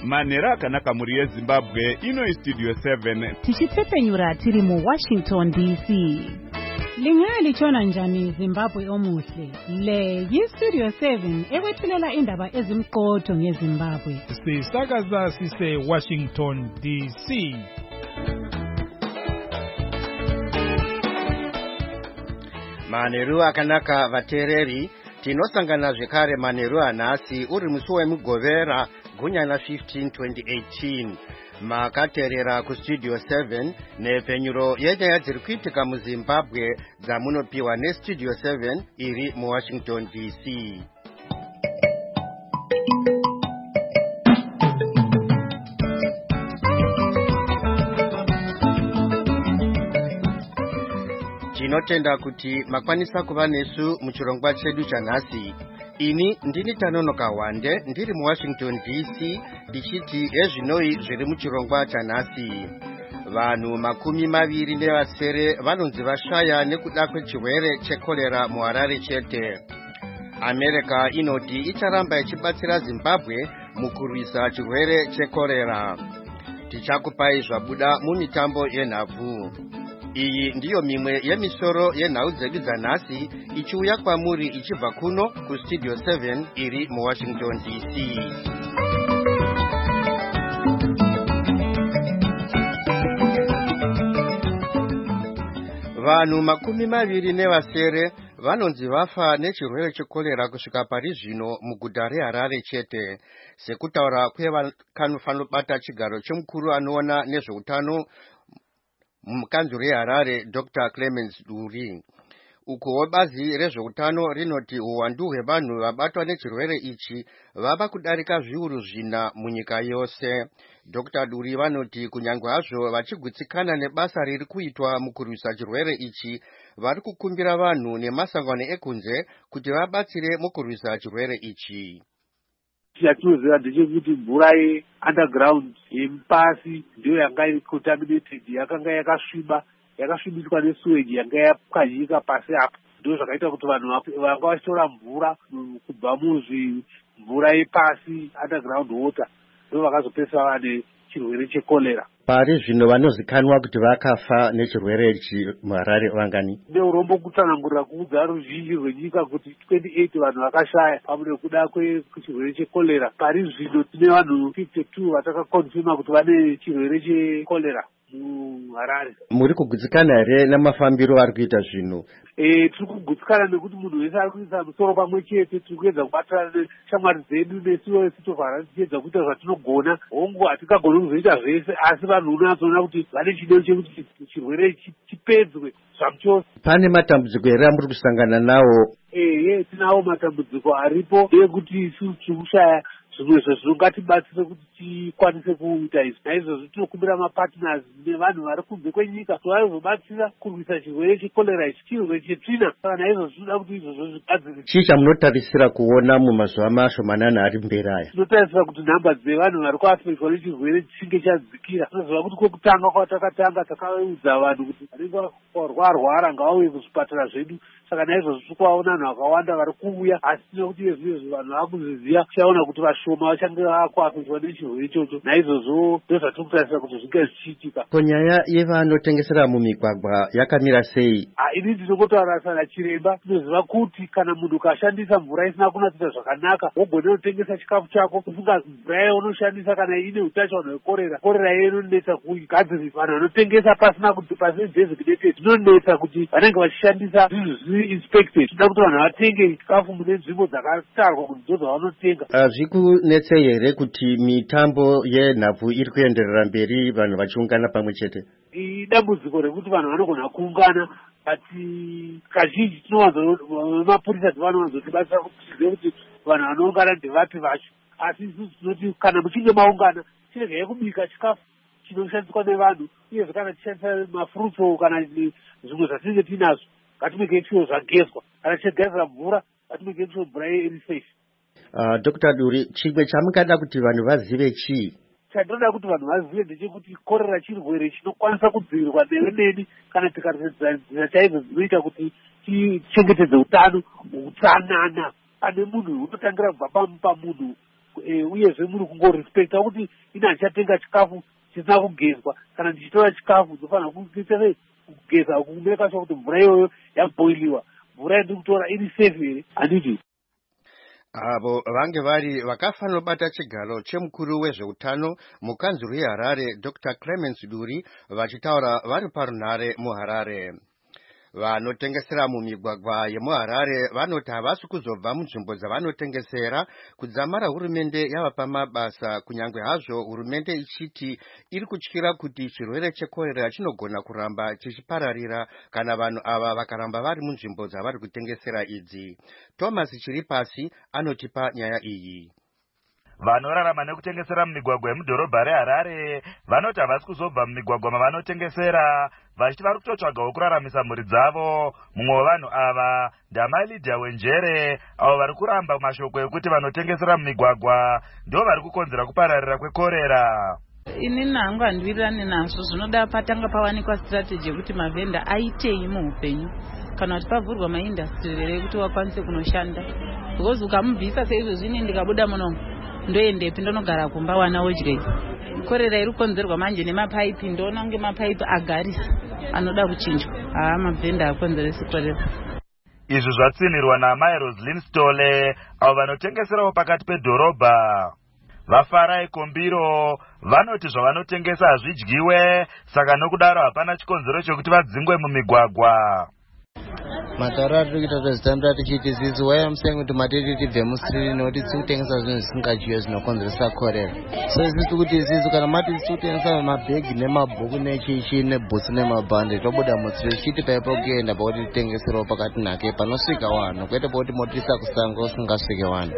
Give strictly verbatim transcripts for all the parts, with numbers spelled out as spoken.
Manera akanaka muri yeZimbabwe ino Studio seven. Tichipfepfenyura tiri mu Washington D C. Lingaya lichona njani Zimbabwe omuhle. Le yi-Studio seven ekwethulela indaba ezimqotho ngeZimbabwe. Sisakaza sise Washington D C. Maneru akanaka vatereri tinosangana zvekare maneru anhasi uri musi wemugovera gunyana fifteen twenty eighteen. Makaterera kuStudio seven nepfenyuro yenyaya dziri kuitika muZimbabwe dzamunopiwa neStudio seven iri muWashington D C. Tinotenda kuti makwanisa kuva nesu muchirongwa chedu chanhasi. Ini ndini Tanonoka Wande ndiri muWashington D C ndichiti ezvinoi zviri muchirongwa chanhasi. Vanhu makumi maviri nevasere vanonzi vashaya nekuda kwechirwere chekorera muHarare chete. America inoti icharamba ichibatsira Zimbabwe mukurwisa chirwere chekorera. Tichakupai zvabuda mumitambo yenhabvu. Iyi ndiyo mimwe yemisoro yenhau dzedu dzanhasi ichiuya kwamuri ichibva kuno kuStudio seven iri muWashington D C. Vanhu makumi maviri nevasere vanonzi vafa nechirwere chekorera kusvika pari zvino muguta reHarare chete, sekutaura kwevanofanobata chigaro chomukuru anoona nezveutano mukanzuro reHarare Doctor Clemens Duri. Uko bazi rezveutano rinoti uwandu hwevanhu vabatwa nechirwere ichi vava kudarika zviuru zvina munyika yose. Doctor Duri vanoti kunyangwe hazvo vachigutsikana nebasa riri kuitwa mukurwisa chirwere ichi, vari kukumbira vanhu nemasangano ekunze kuti vabatsire mukurwisa chirwere ichi. Chatoziva ndechekuti mvura yeunderground yemupasi ndiyo yanga iri contaminated, yakanga yakasviba yakasvibiswa nesewage yanga yapwanyika pasi apo. Ndizvo zvakaita kuti vanhu vanga vachitora mvura kubva muzvimvura yepasi underground water ndo vakazopesa vane chirwere chekorera. Pari zvino vanozikanwa kuti vakafa nechirwere ichi muHarare vangani? Neurombo kutsanangurira kuudza ruzhinji rwenyika kuti twenty-eight vanhu vakashaya pamwe nekuda kwechirwere chekorera. Pari zvino tine vanhu fifty-two vatakakonfirma kuti vane chirwere chekorera muHarare. Muri kugutsikana here namafambiro ari kuita zvino? Eh, tiri kugutsikana nekuti munhu wese ari kuisa musoro pamwe chete. Tiri kuedza kubatana neshamwari dzedu nesuwo sitovhara tichiedza kuita zvatinogona. Hongu hatingagoni kuzoita zvese, asi vanhu unozoona kuti vane chido chekuti chirwere chipedzwe zvamuchose. Pane matambudziko here amuri kusangana nawo? Eh, tinawo matambudziko aripo ekuti isusu tiri kushaya zvimwe zvezvingatibatsire kuti tikwanise kuita izvi. Naizvozvo tinokumbira mapartners nevanhu vari kunze kwenyika kuti vazobatsira kurwisa chirwere chekorera ichi, chirwere chetsvina. Saka naizvozvo tinoda kuti izvozvo zvigadzirwe. Chii chamunotarisira kuona mumazuva mashomanani ari mberi aya? Tinotarisira kuti nhamba dzevanhu vari kuafekwa nechirwere chinge chadzikira. Tinoziva kuti kwekutanga kwatakatanga takaudza vanhu kuti vanenge varwara ngavauye kuzvipatara zvedu. Saka naizvozvo tiri kuvaona vanhu vakawanda vari kuuya, asi tinokuti izvizvi vanhu vakuziziva tichaona kuti vashoma vachange vakuafekwa nechirwere ichocho. Naizvozvo ndo zvatiri kutarisira kuti zvinge zvichiitika. Ko nyaya yevanotengesera mumigwagwa yakamira sei? Ini ndinokotaura sana chiremba. Tinoziva kuti kana munhu ukashandisa mvura isina kunatsita zvakanaka, wogona kutengesa chikafu chako usingazi mvura yaunoshandisa kana ine utachiona hwekorera, korera yedu inonetsa kugadzirisa. Vanhu vanotengesa pasina kuti pasina designated inonetsa kuti vanenge vachishandisa zvinhu zviri inspected. Tinoda kuti vanhu vatenge chikafu mune nzvimbo dzakatarwa kuti ndo dzavanotenga. Hazvikunetsei here kuti mitambo yenhabvu iri kuenderera mberi vanhu vachiungana pamwe chete? Idambudziko rekuti vanhu vanogona kuungana, asi kazhinji tinowanza mapurisa dzavanowanzotibatsira kuti tizive kuti vanhu vanoungana ndevapi vacho. Asi isusu tinoti kana muchinge maungana chiregai kubika chikafu chinoshandiswa nevanhu, uyezve kana tichishandisa mafurutso kana zvimwe zvatinenge tinazvo ngatimekei sure zvagezwa. Kana tichigadzira mvura ngatimekei sure mvura iri safe. Uh, Doctor Duri, chimwe chamungada kuti vanhu vazive chii? Chandinoda kuti vanhu vazive ndechekuti korera chirwere chinokwanisa kudzivirirwa newe neni kana tikaridza chaizvo dzinoita kuti tichengetedze utano, utsanana. Pane munhu unotangira kubva pamunhu uyezve muri kungorespekta kuti ina ndichatenga chikafu chisina kugezwa kana ndichitora chikafu ndofanira kuita sei kugeza kumeka sure kuti mvura iyoyo yaboiliwa mvura yandiri kutora iri safe here handiti avo vange vari vakafanira kubata chigaro chemukuru wezveutano mukanzuru yeharare dr clemens duri vachitaura vari parunhare muharare. Vanotengesera mumigwagwa yemuharare vanoti havasi kuzobva munzvimbo dzavanotengesera kudzamara hurumende yavapa mabasa, kunyange hazvo hurumende ichiti iri kutyira kuti chirwere chekorera chinogona kuramba chichipararira kana vanhu ava vakaramba vari munzvimbo dzavari kutengesera idzi. Thomas Chiripasi anotipa nyaya iyi. Vanorarama nekutengesera mumigwagwa yemudhorobha reHarare vanoti havasi kuzobva mumigwagwa mavanotengesera vachiti vari kutotsvagawo kuraramisa mhuri dzavo. Mumwe wevanhu ava ndamai Lydia Wenjere avo vari kuramba mashoko ekuti vanotengesera mumigwagwa ndivo vari kukonzera kupararira kwekorera. Inini hangu handiwirirani nazvo. Zvinoda patanga pawanikwa strategy yekuti mavhenda aitei muupenyu kana kuti pavhurwa maindastry ekuti wakwanise kunoshanda, because ukamubvisa seizvozvi ine ndikabuda muno ndoendepi ndonogara kumba wana wodyei. Korera iri kukonzerwa manje nemapaipi, ndoona kunge mapaipi agarisa anoda kuchinjwa. Haa, mavhenda akonzeresa korera. Izvi zvatsinirwa naamai Roslyn Stole avo vanotengeserawo pakati pedhorobha. Vafarai Kombiro vanoti zvavanotengesa hazvidyiwe, saka nokudaro hapana chikonzero chokuti vadzingwe mumigwagwa. Matauro atiri kuita tozitambira tichiti sisi why I'm saying kuti matiri tibve musiri nekuti tiri kutengesa zvinhu zvisingadyiwe zvinokonzeresa korera. So isisi kuti isisi kana mati tiri kutengesa mabhegi nemabhuku nechichi nebhutsi nemabhande tobuda musiri tichiti paipo kuenda pakuti titengeserawo pakati nhake panosvika vanhu kwete pakuti motirisa kusango usingasvike vanhu.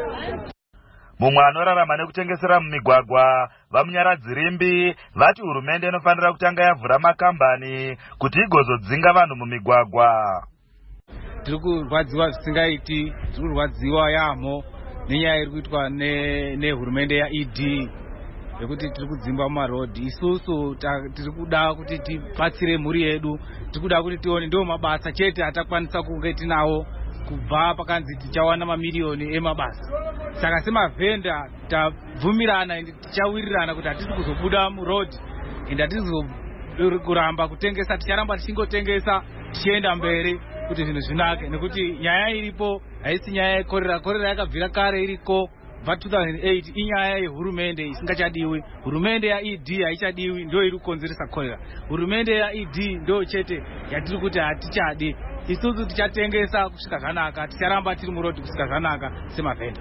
Mumwe anorarama nekutengesera mumigwagwa vamunyaradzi Rimbi vati hurumende inofanira kutanga yavhura makambani kuti igozodzinga vanhu mumigwagwa. Tiri kurwadziwa zvisingaiti, tiri kurwadziwa yaamho nenyaya iri kuitwa nehurumende yaE D yekuti tiri kudzimba mumarodhi. Isusu tiri kuda kuti tibatsire mhuri yedu, tiri kuda kuti tione ndiwo mabasa chete atakwanisa kunge tinawo kubva pakanzi tichawana mamiliyoni emabasa. Saka semavhenda tabvumirana ende tichawirirana kuti hatisi kuzobuda murodhi ende hatisi kuramba kutengesa, ticharamba tichingotengesa tichienda mberi kuti zvinhu zvinake, nekuti nyaya iripo haisi nyaya yekorera. Korera yakabvira kare iriko kubva two thousand eight, inyaya yehurumende isingachadiwi. Hurumende yaE D haichadiwi, ndio iri kukonzeresa korera. Hurumende yaE D ndio chete yatiri kuti hatichadi. Isusu tichatengesa kusvika zvanaka, ticharamba tiri murodhi kusvika zvanaka semavhenda.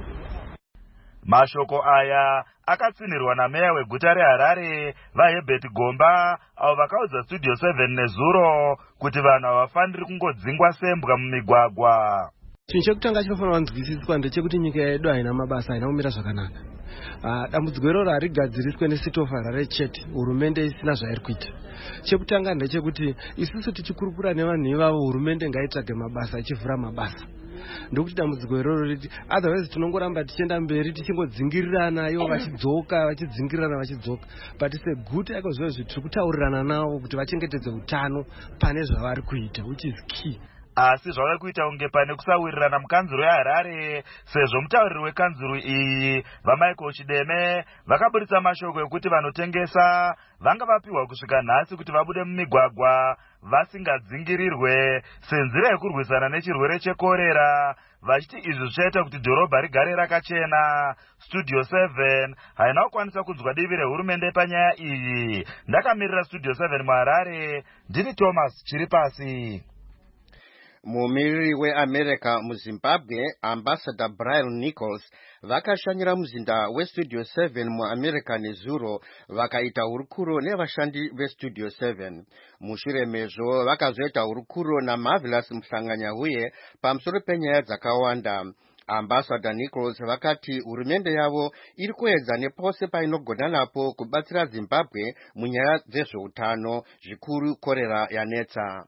Mashoko aya akatsinirwa nameya weguta reHarare vaHerbert Gomba avo vakaudza Studio seven nezuro kuti vanhu havafaniri kungodzingwa sembwa mumigwagwa. Chinhu chekutanga chinofanira kunzwisiswa ndechekuti nyika yedu haina mabasa, haina kumira zvakanaka. Uh, dambudziko iroro harigadziriswe neCity of Harare chete, hurumende isina zvairi kuita. Chekutanga ndechekuti isusu tichikurukura nevanhu ivavo hurumende ngaitsvage mabasa, ichivhura mabasa. Ndokuti dambudziko iroro riti otherwise tinongoramba tichienda mberi tichingodzingirirana ivo vachidzoka vachidzingirana vachidzoka. But seguta iko zvozvo tiri kutaurirana navo kuti vachengetedze utano pane zvavari kuita, which is key. Asi zvave kuita kunge pane kusawirirana mukanzuro yeHarare, sezvo mutauriri wekanzuro iyi vaMichael Chideme vakaburitsa mashoko ekuti vanotengesa vanga vapiwa kusvika nhasi kuti vabude mumigwagwa vasingadzingirirwe senzira yekurwisana nechirwere chekorera, vachiti izvi zvichaita kuti dhorobha rigare rakachena. Studio seven haina kukwanisa kunzwa divi rehurumende panyaya iyi. Ndakamirira Studio seven muHarare, ndini Thomas Chiripasi. Mumiriri weAmerica muZimbabwe, Ambassador Brian Nichols, vakashanyira muzinda weStudio seven muAmerica nezuro vakaita hurukuro nevashandi veStudio seven. Mushure mezvo vakazoita hurukuro naMarvelous Mhlanganya-huye pamusoro penyaya dzakawanda. Ambassador Nichols vakati hurumende yavo iri kuedza nepose painogona napo kubatsira Zimbabwe munyaya dzezveutano, zvikuru korera yanetsa.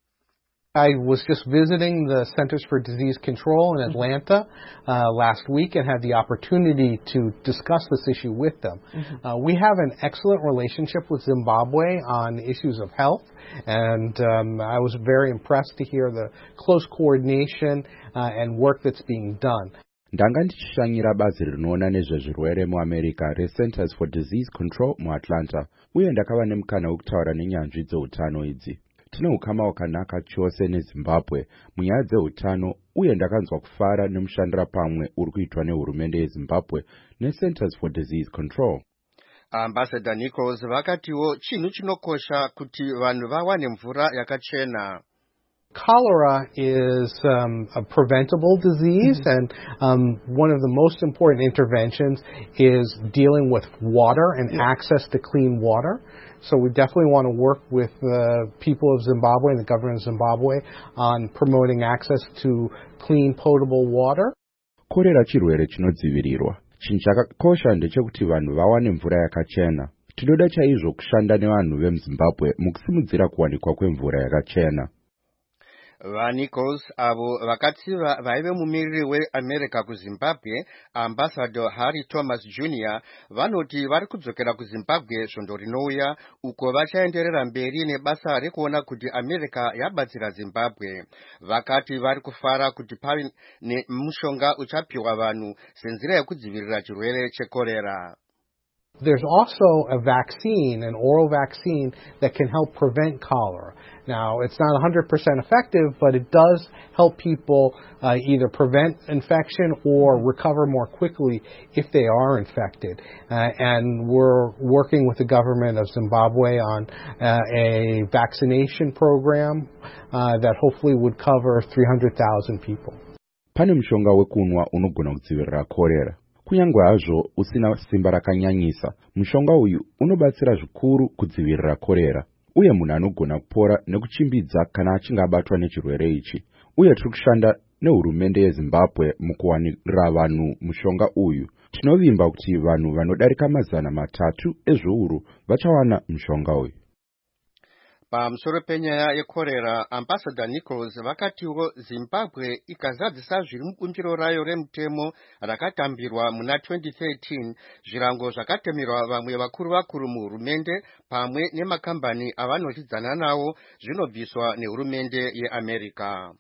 I was just visiting the Centers for Disease Control in Atlanta uh, last week and had the opportunity to discuss this issue with them. Mm-hmm. Uh, we have an excellent relationship with Zimbabwe on issues of health, and um, I was very impressed to hear the close coordination uh, and work that's being done. ndanga ndichishanyira bazi rinoona nezvezvirwere muamerica reCenters for Disease Control muAtlanta, uye ndakava nemukana wekutaura nenyanzvi dzeutano idzi. Tine ukama wakanaka chose neZimbabwe munyaya dzeutano, uye ndakanzwa kufara nemushandira pamwe uri kuitwa nehurumende yeZimbabwe neCenters for Disease Control. Ambassador Nichols vakatiwo chinhu chinokosha kuti vanhu vawane mvura yakachena. Cholera is um, a preventable disease, and um, one of the most important interventions is dealing with water and yeah. access to clean water. So we definitely want to work with the people of Zimbabwe and the government of Zimbabwe on promoting access to clean, potable water. Korera chirwere chinodzivirirwa. Chinhu chakakosha ndechekuti vanhu vawane mvura yakachena. Tinoda chaizvo kushanda nevanhu vemuZimbabwe mukusimudzira kuwanikwa kwemvura yakachena. VaNichols avo vakatsiva vaive mumiriri weAmerica kuZimbabwe, Ambassador Harry Thomas Junior vanoti vari kudzokera kuZimbabwe svondo rinouya, uko vachaenderera mberi nebasa rekuona kuti America yabatsira Zimbabwe. Vakati vari kufara kuti pave nemushonga uchapiwa vanhu senzira yekudzivirira chirwere chekorera. There's also a vaccine, an oral vaccine, that can help prevent cholera. Now, it's not one hundred percent effective, but it does help people uh, either prevent infection or recover more quickly if they are infected. Uh, and we're working with the government of Zimbabwe on uh, a vaccination program uh, that hopefully would cover three hundred thousand people. Pane mushonga wekunwa unogona kudzivirira korera. Kunyangwe hazvo usina simba rakanyanyisa, mushonga uyu unobatsira zvikuru kudzivirira korera, uye munhu anogona kupora nekuchimbidza kana achinge abatwa nechirwere ichi. Uye tiri kushanda nehurumende yeZimbabwe mukuwanira vanhu mushonga uyu. Tinovimba kuti vanhu vanodarika mazana matatu ezviuru vachawana mushonga uyu. Pamusoro penyaya yekorera, Ambassador Nichols vakatiwo Zimbabwe ikazadzisa zviri mubumbiro rayo remutemo rakatambirwa muna twenty thirteen, zvirango zvakatemerwa vamwe vakuru vakuru muhurumende pamwe nemakambani avanotidzana nawo zvinobviswa nehurumende yeAmerica.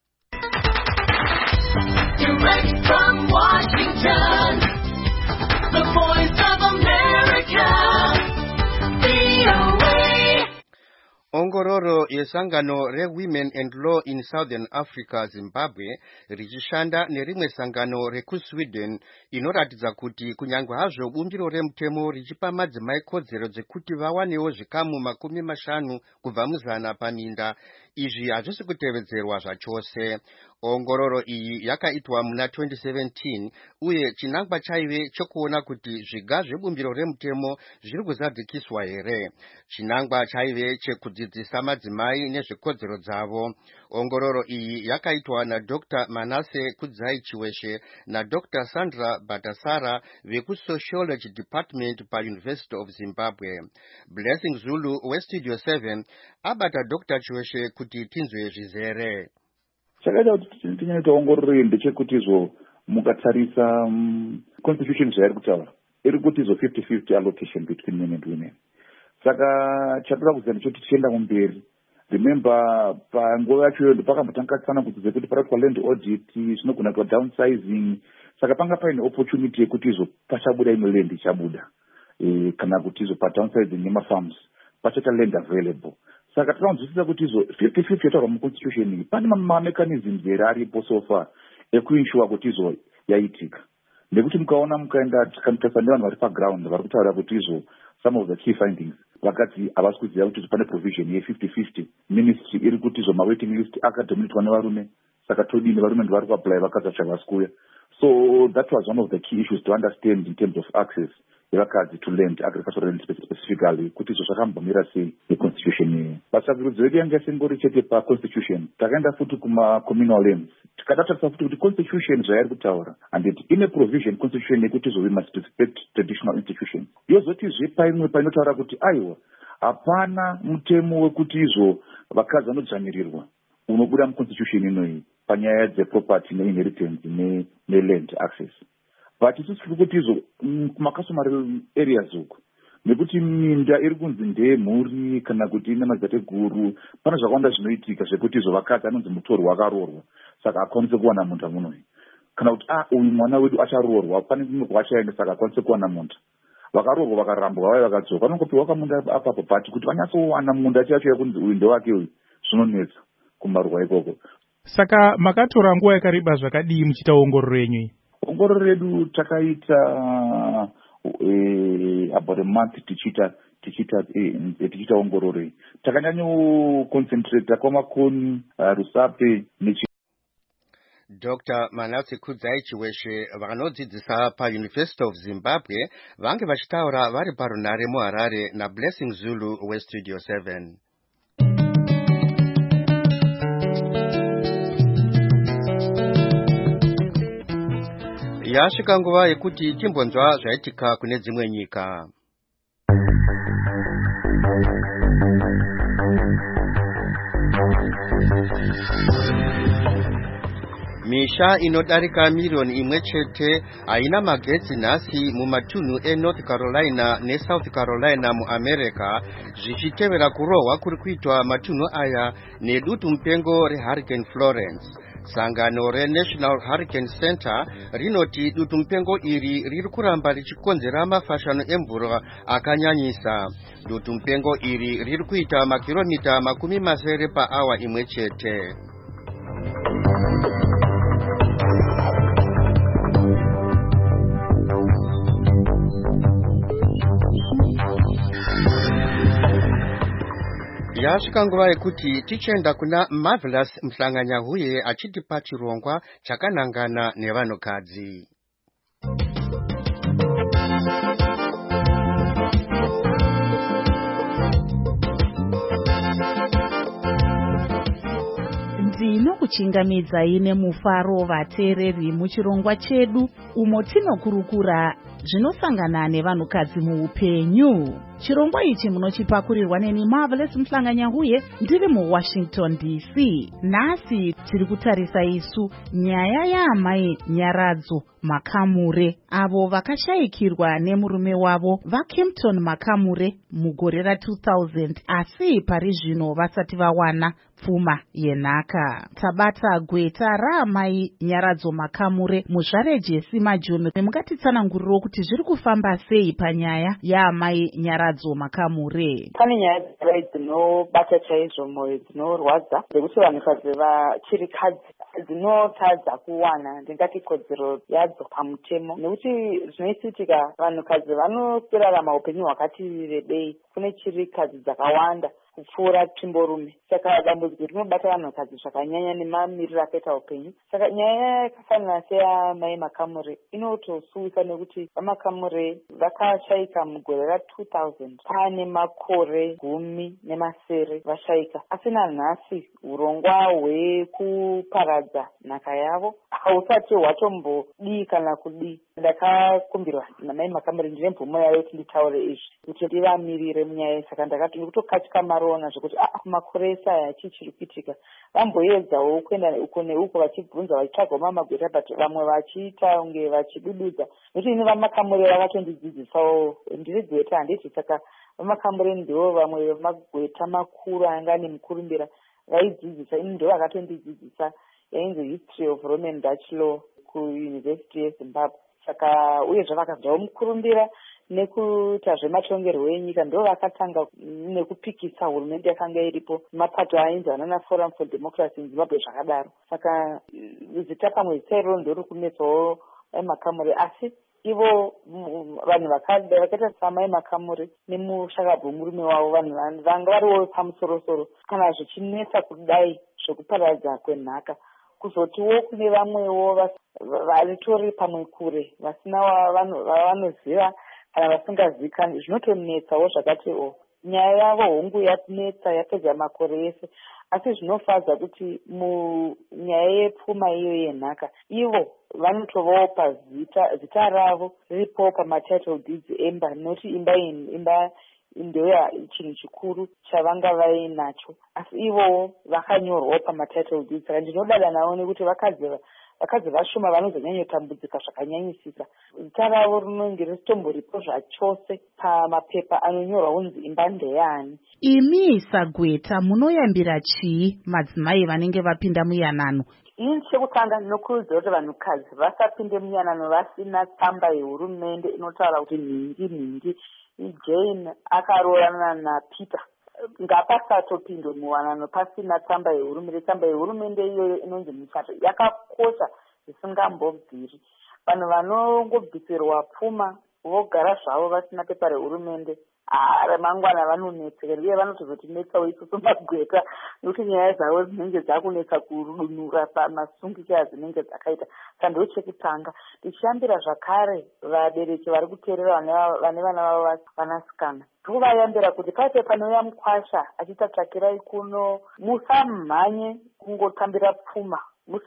Direct from Washington, the voice of America, V O A. Ongororo yesangano re-Women and Law in Southern Africa, Zimbabwe, richishanda nerimwe sangano reku-Sweden, inoratidza kuti kunyangwe hazvo bumbiro remutemo richipa madzimai kodzero dzekuti vawanewo zvikamu makumi mashanu kubva muzana paminda, izvi hazvisi kutevedzerwa zvachose. Ongororo iyi yakaitwa muna twenty seventeen, uye chinangwa chaive chokuona kuti zviga zvebumbiro remutemo zviri kuzadzikiswa here. Chinangwa chaive chekudzidzisa madzimai nezvekodzero dzavo. Ongororo iyi yakaitwa naDoctor Manase Kudzai Chiweshe naDoctor Sandra Batasara veku-Sociology Department pa-University of Zimbabwe. Blessing Zulu weStudio seven abata Doctor Chiweshe kuti tinzwe zvizere. Chakaita kuti tinyaita ongororo iyi ndechekuti izvo mukatarisa um, constitution zvairi kutaura iri kuti izvo fifty fifty allocation between men and women. Saka chatoda kuziva ndechoti tichienda kumberi, remember panguva yacho iyo ndopakambotanga tsana kuti kuti pakaitwa land audit zvinogona kuitwa downsizing. Saka panga paine opportunity yekuti izvo pachabuda imwe land ichabuda e, kana kuti izvo padownsizing nemafarms pachaita land available. Saka tinozivisisa kuti izvo fifty fifty yataurwa muconstitution iyi pane mamechanisms here aripo so far ekuinsure kuti izvo yaitika. Nekuti mukaona mukaenda tikanitasa nevanhu vari paground vari kutaura kuti izvo some of the key findings vakati havasi kuziva kuti pane provision ye fifty fifty. Ministry iri kuti izvo mawaiting list akadominatwa nevarume, saka todini varume ndivari kuapply vakadzi vachavasi kuuya. So that was one of the key issues to understand in terms of access yevakadzi to land, agricultural land specifically, kuti izvo zvakambomira sei neconstitution iyi. Pasavirudzo yedu yanga isingori chete paconstitution, takaenda futi kuma-communal lands. Tikadatarisa futi kuti constitution zvairi kutaura, and it ine provision constitution yekuti izvo we must respect traditional institutions. Yozotizve paimwe painotaura kuti aiwa hapana mutemo wekuti izvo vakadzi vanodzvanyirirwa unobuda muconstitution inoyi panyaya dzeproperty neinheritance neland access. But isusu tiri kuti izvo kumakastomary areas uku, nekuti minda iri kunzi ndeyemhuri kana kuti ine madzateguru, pane zvakawanda zvinoitika zvekuti izvo vakadzi anonzi mutorwa akarorwa, saka akwanise kuwana munda munoyi. kana kuti ah uyu mwana wedu acharoorwa pane kunyorwa achaenda saka akwanise kuwana munda. Vakaroorwa vakaramba vauya vakadzoka vanongopiwa kamunda apapo pati kuti vanyatsowana munda chacho yakunzi uyu ndewake uyu zvinonetsa kumaruwa ikoko. Saka makatora nguva yakareba zvakadii muchiita ongororo yenyu? Ongororo redu takaita eh, about a month tichita tichita eh, tichita ongororo iyi. Takanyanyo concentrate kwamakoni uh, Rusape nechi. Doctor Manasi Kudzai Chiweshe vanodzidzisa paUniversity of Zimbabwe vange vachitaura vari parunare muHarare naBlessing Zulu weStudio seven. Yasvika nguva yekuti timbonzwa zvaitika kune dzimwe nyika. Misha inodarika milioni imwe chete haina magetsi nhasi mumatunhu eNorth Carolina neSouth Carolina muAmerica, zvichitevera kurohwa kuri kuitwa matunhu aya nedutu mupengo reHurricane Florence. Sangano reNational Hurricane Center rinoti dutu mupengo iri riri kuramba richikonzera mafashano emvura akanyanyisa. Dutu mupengo iri riri kuita makilomita makumi masere paawa imwe chete. Yasvika nguva yekuti tichenda kuna Marvelous Mhlanganyahuye achitipa chirongwa chakanangana nevanhukadzi. Ndinokuchingamidzai nemufaro vateereri muchirongwa chedu umo tinokurukura zvinosangana nevanhukadzi muupenyu. Chirongwa ichi munochipakurirwa neni Marvelous Mhlanganyahuye ndiri muWashington D C. Nhasi tiri kutarisa isu nyaya yaamai Nyaradzo Makamure, avo vakashayikirwa nemurume wavo vaKempton Makamure mugore ra two thousand, asi pari zvino vasati vawana pfuma yenhaka. Tabata gweta raamai Nyaradzo Makamure muzvare Jesse Majoni, mungatitsananguriro kuti zviri kufamba sei panyaya yaamai Nyaradzo Makamure. Pane nyaya dzakadai dzinobata chaizvo mwoyo, dzinorwadza dzekuti vanhukadzi vachirikadzi dzinotadza kuwana ndingati kodzero yadzo pamutemo, nekuti zvinoitika vanhukadzi vanorarama upenyu hwakati rebei kune chirikadzi dzakawanda kupfuura tsvimborume. Saka dambudziko rinobata vanhukadzi zvakanyanya nemamiriro akaita upenyu. Saka nyaya yakafanana seyamai Makamure inotosuwisa nekuti vaMakamure vakashayika mugore ra two thousand. Pane makore gumi nemasere vashayika, asi nanhasi urongwa hwekuparadza nhaka yavo hausati hwatombodii kana kudii. Ndakakumbirwa namai Makamure ndine mvumo yayo kuti nditaure izvi kuti ndivamirire munyaya. Saka ndakati ndikutokatyika marona zvekuti ah makore esaya chii chiri kuitika. Vamboedzawo kuenda uko neuko vachibvunza vachitsvagawo mamagweta, but vamwe vachiita unge vachidududza. Nekuti ini vaMakamure vakatondidzidzisawo, ndiri gweta handiti. Saka vaMakamure ndivo vamwe vemagweta makuru anga ane mukurumbira vaidzidzisa. Ini ndivo vakatondidzidzisa yainzi History of Roman Dutch Law kuUniversity yeZimbabwe. Saka uyezve vakabvawo mukurumbira nekuita zvematongerwo enyika, ndo vakatanga nekupikisa hurumende yakanga iripo, mapato ainzana naForum for Democracy in Zimbabwe zvakadaro. Saka zita pamwe zita iroro ndori kunetsawo vaMakamure, asi ivo vanhu vakaita samai Makamure nemushakabvu murume wavo, vanhu vanga variwo pamusorosoro kana zvichinetsa kudai zvekuparadza kwenhaka, kuzotiwo kune vamwewo varitori pamwe kure vasina vavanoziva kana vasingazivikani, zvinotonetsawo zvakati o. Nyaya yavo hongu yanetsa yapedza makore ese, asi zvinofadza kuti munyaya yepfuma iyo yenhaka ivo vanotovawo pazita zita ravo riripo pamatitle deeds emba, noti imba imba ndoya chinhu chikuru chavanga vainacho, asi ivo vakanyorwawo pamatitle deeds. Saka ndinodada navo nekuti vakadzi vakadzi vashoma vanozonyanya kutambudzika zvakanyanyisisa. Zita ravo rinenge risitomborepo zvachose pamapepa anonyorwa kunzi imba ndeyani. Imi Sagweta munoyambira chii madzimai vanenge vapinda muyanano? Ini chekutanga ndinokurudzira kuti vanhukadzi vasapinde muyanano vasina tsamba yehurumende inotaura kuti mhingi mhingi Jane akaroorana naPeter. Ngapasatopindwe muwanano pasina tsamba yehurumende. Tsamba yehurumende iyoyo inonzi muchato yakakosha zvisingambobviri. Vanhu vanongobvisirwa pfuma vogara zvavo vasina pepa rehurumende remangwana vanonetseka, uye vanotozotinetsawo isusu Magweta nokuti nyaya dzavo dzinenge dzakunetsa kudunura pamasungikira dzinenge dzakaita. Saka ndo chekutanga. Tichiyambira zvakare vabereki vari kuteerera vane vana vavo vanasikana, tovayambira kuti paite panouya mukwasha achitatsvakirai kuno, musamhanye kungotambira pfuma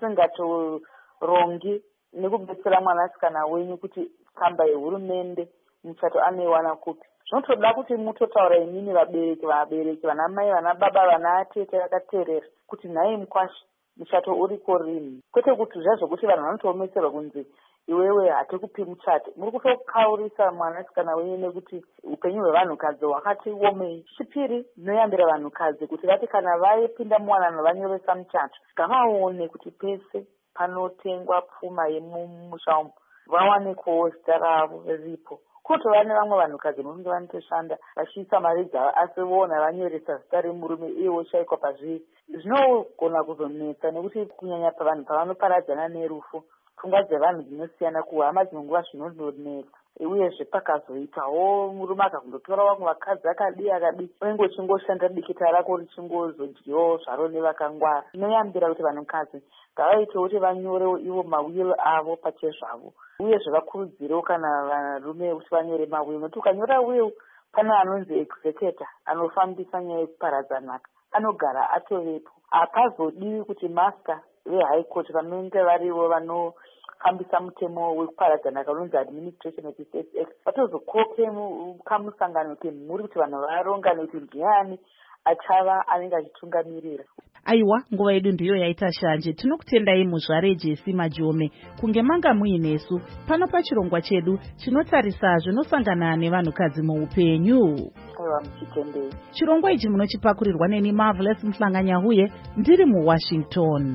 musingatorongi nekubetsera mwanasikana wenyu kuti tsamba yehurumende muchato anoiwana kupi. Zvinotoda kuti mutotaura imini vabereki vabereki vana mai vana baba vana atete vakateerera kuti nhai mukwasha muchato uriko rini, kwete kuti zvazvokuti vanhu vanotoomesera kunzi iwewe hatikupi muchato. Muri kutokaurisa mwanasikana wenyu nekuti upenyu hwevanhukadzi hwakati omei. Chipiri, noyambira vanhukadzi kuti vati kana vaipinda muwanano vanyoresa muchato ngavaone kuti pese panotengwa pfuma yemumusha umu vawanikowo zita ravo ripo. Kutova nevamwe vanhukadzi vanenge vanotoshanda vachiisa mari dzavo asi vona vanyoresa zita remurume iyewo shaikwa pazviri. Zvinogona kuzonetsa nekuti kunyanya pavanhu pavanoparadzana nerufu, pfungwa dzevanhu dzinosiyana, kuhama dzinonguva zvinondonetsa. Uyezve pakazoitawo murume akakundotora vamwe vakadzi akadi akadi unenge uchingoshanda dikita rako richingozodyiwawo zvaro nevakangwara. Tinoyambira kuti vanhukadzi ngavaitewo kuti vanyorewo ivo mawilo avo pachezvavo, uyezve vakurudzirewo kana varume kuti vanyore mawilo, nokuti ukanyora will pane anonzi executor anofambisa nyaya yekuparadza nhaka, anogara atovepo. Hapazodiwi kuti master vehigh court vanenge varivo vano fambisa mutemo wekuparadza nhaka unonzi administration of state act vatozokoke kamusangano kemhuri kuti vanhu varongane kuti ndiani achava anenge achitungamirira. Aiwa, nguva yedu ndiyo yaita shanje. Tinokutendai muzvare Jesi Majome kunge manga muinesu pano pachirongwa chedu chinotarisa zvinosangana nevanhukadzi muupenyu. Aiwa, muchitendei. Chirongwa ichi munochipakurirwa neni Marvelous Mhlanganyahuye ndiri muWashington.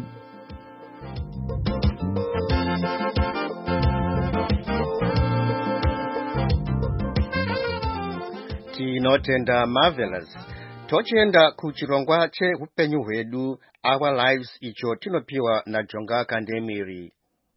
Tinotenda Marvelous. Tochenda kuchirongwa cheupenyu hwedu Our Lives icho tinopiwa na Jonga Kandemiri.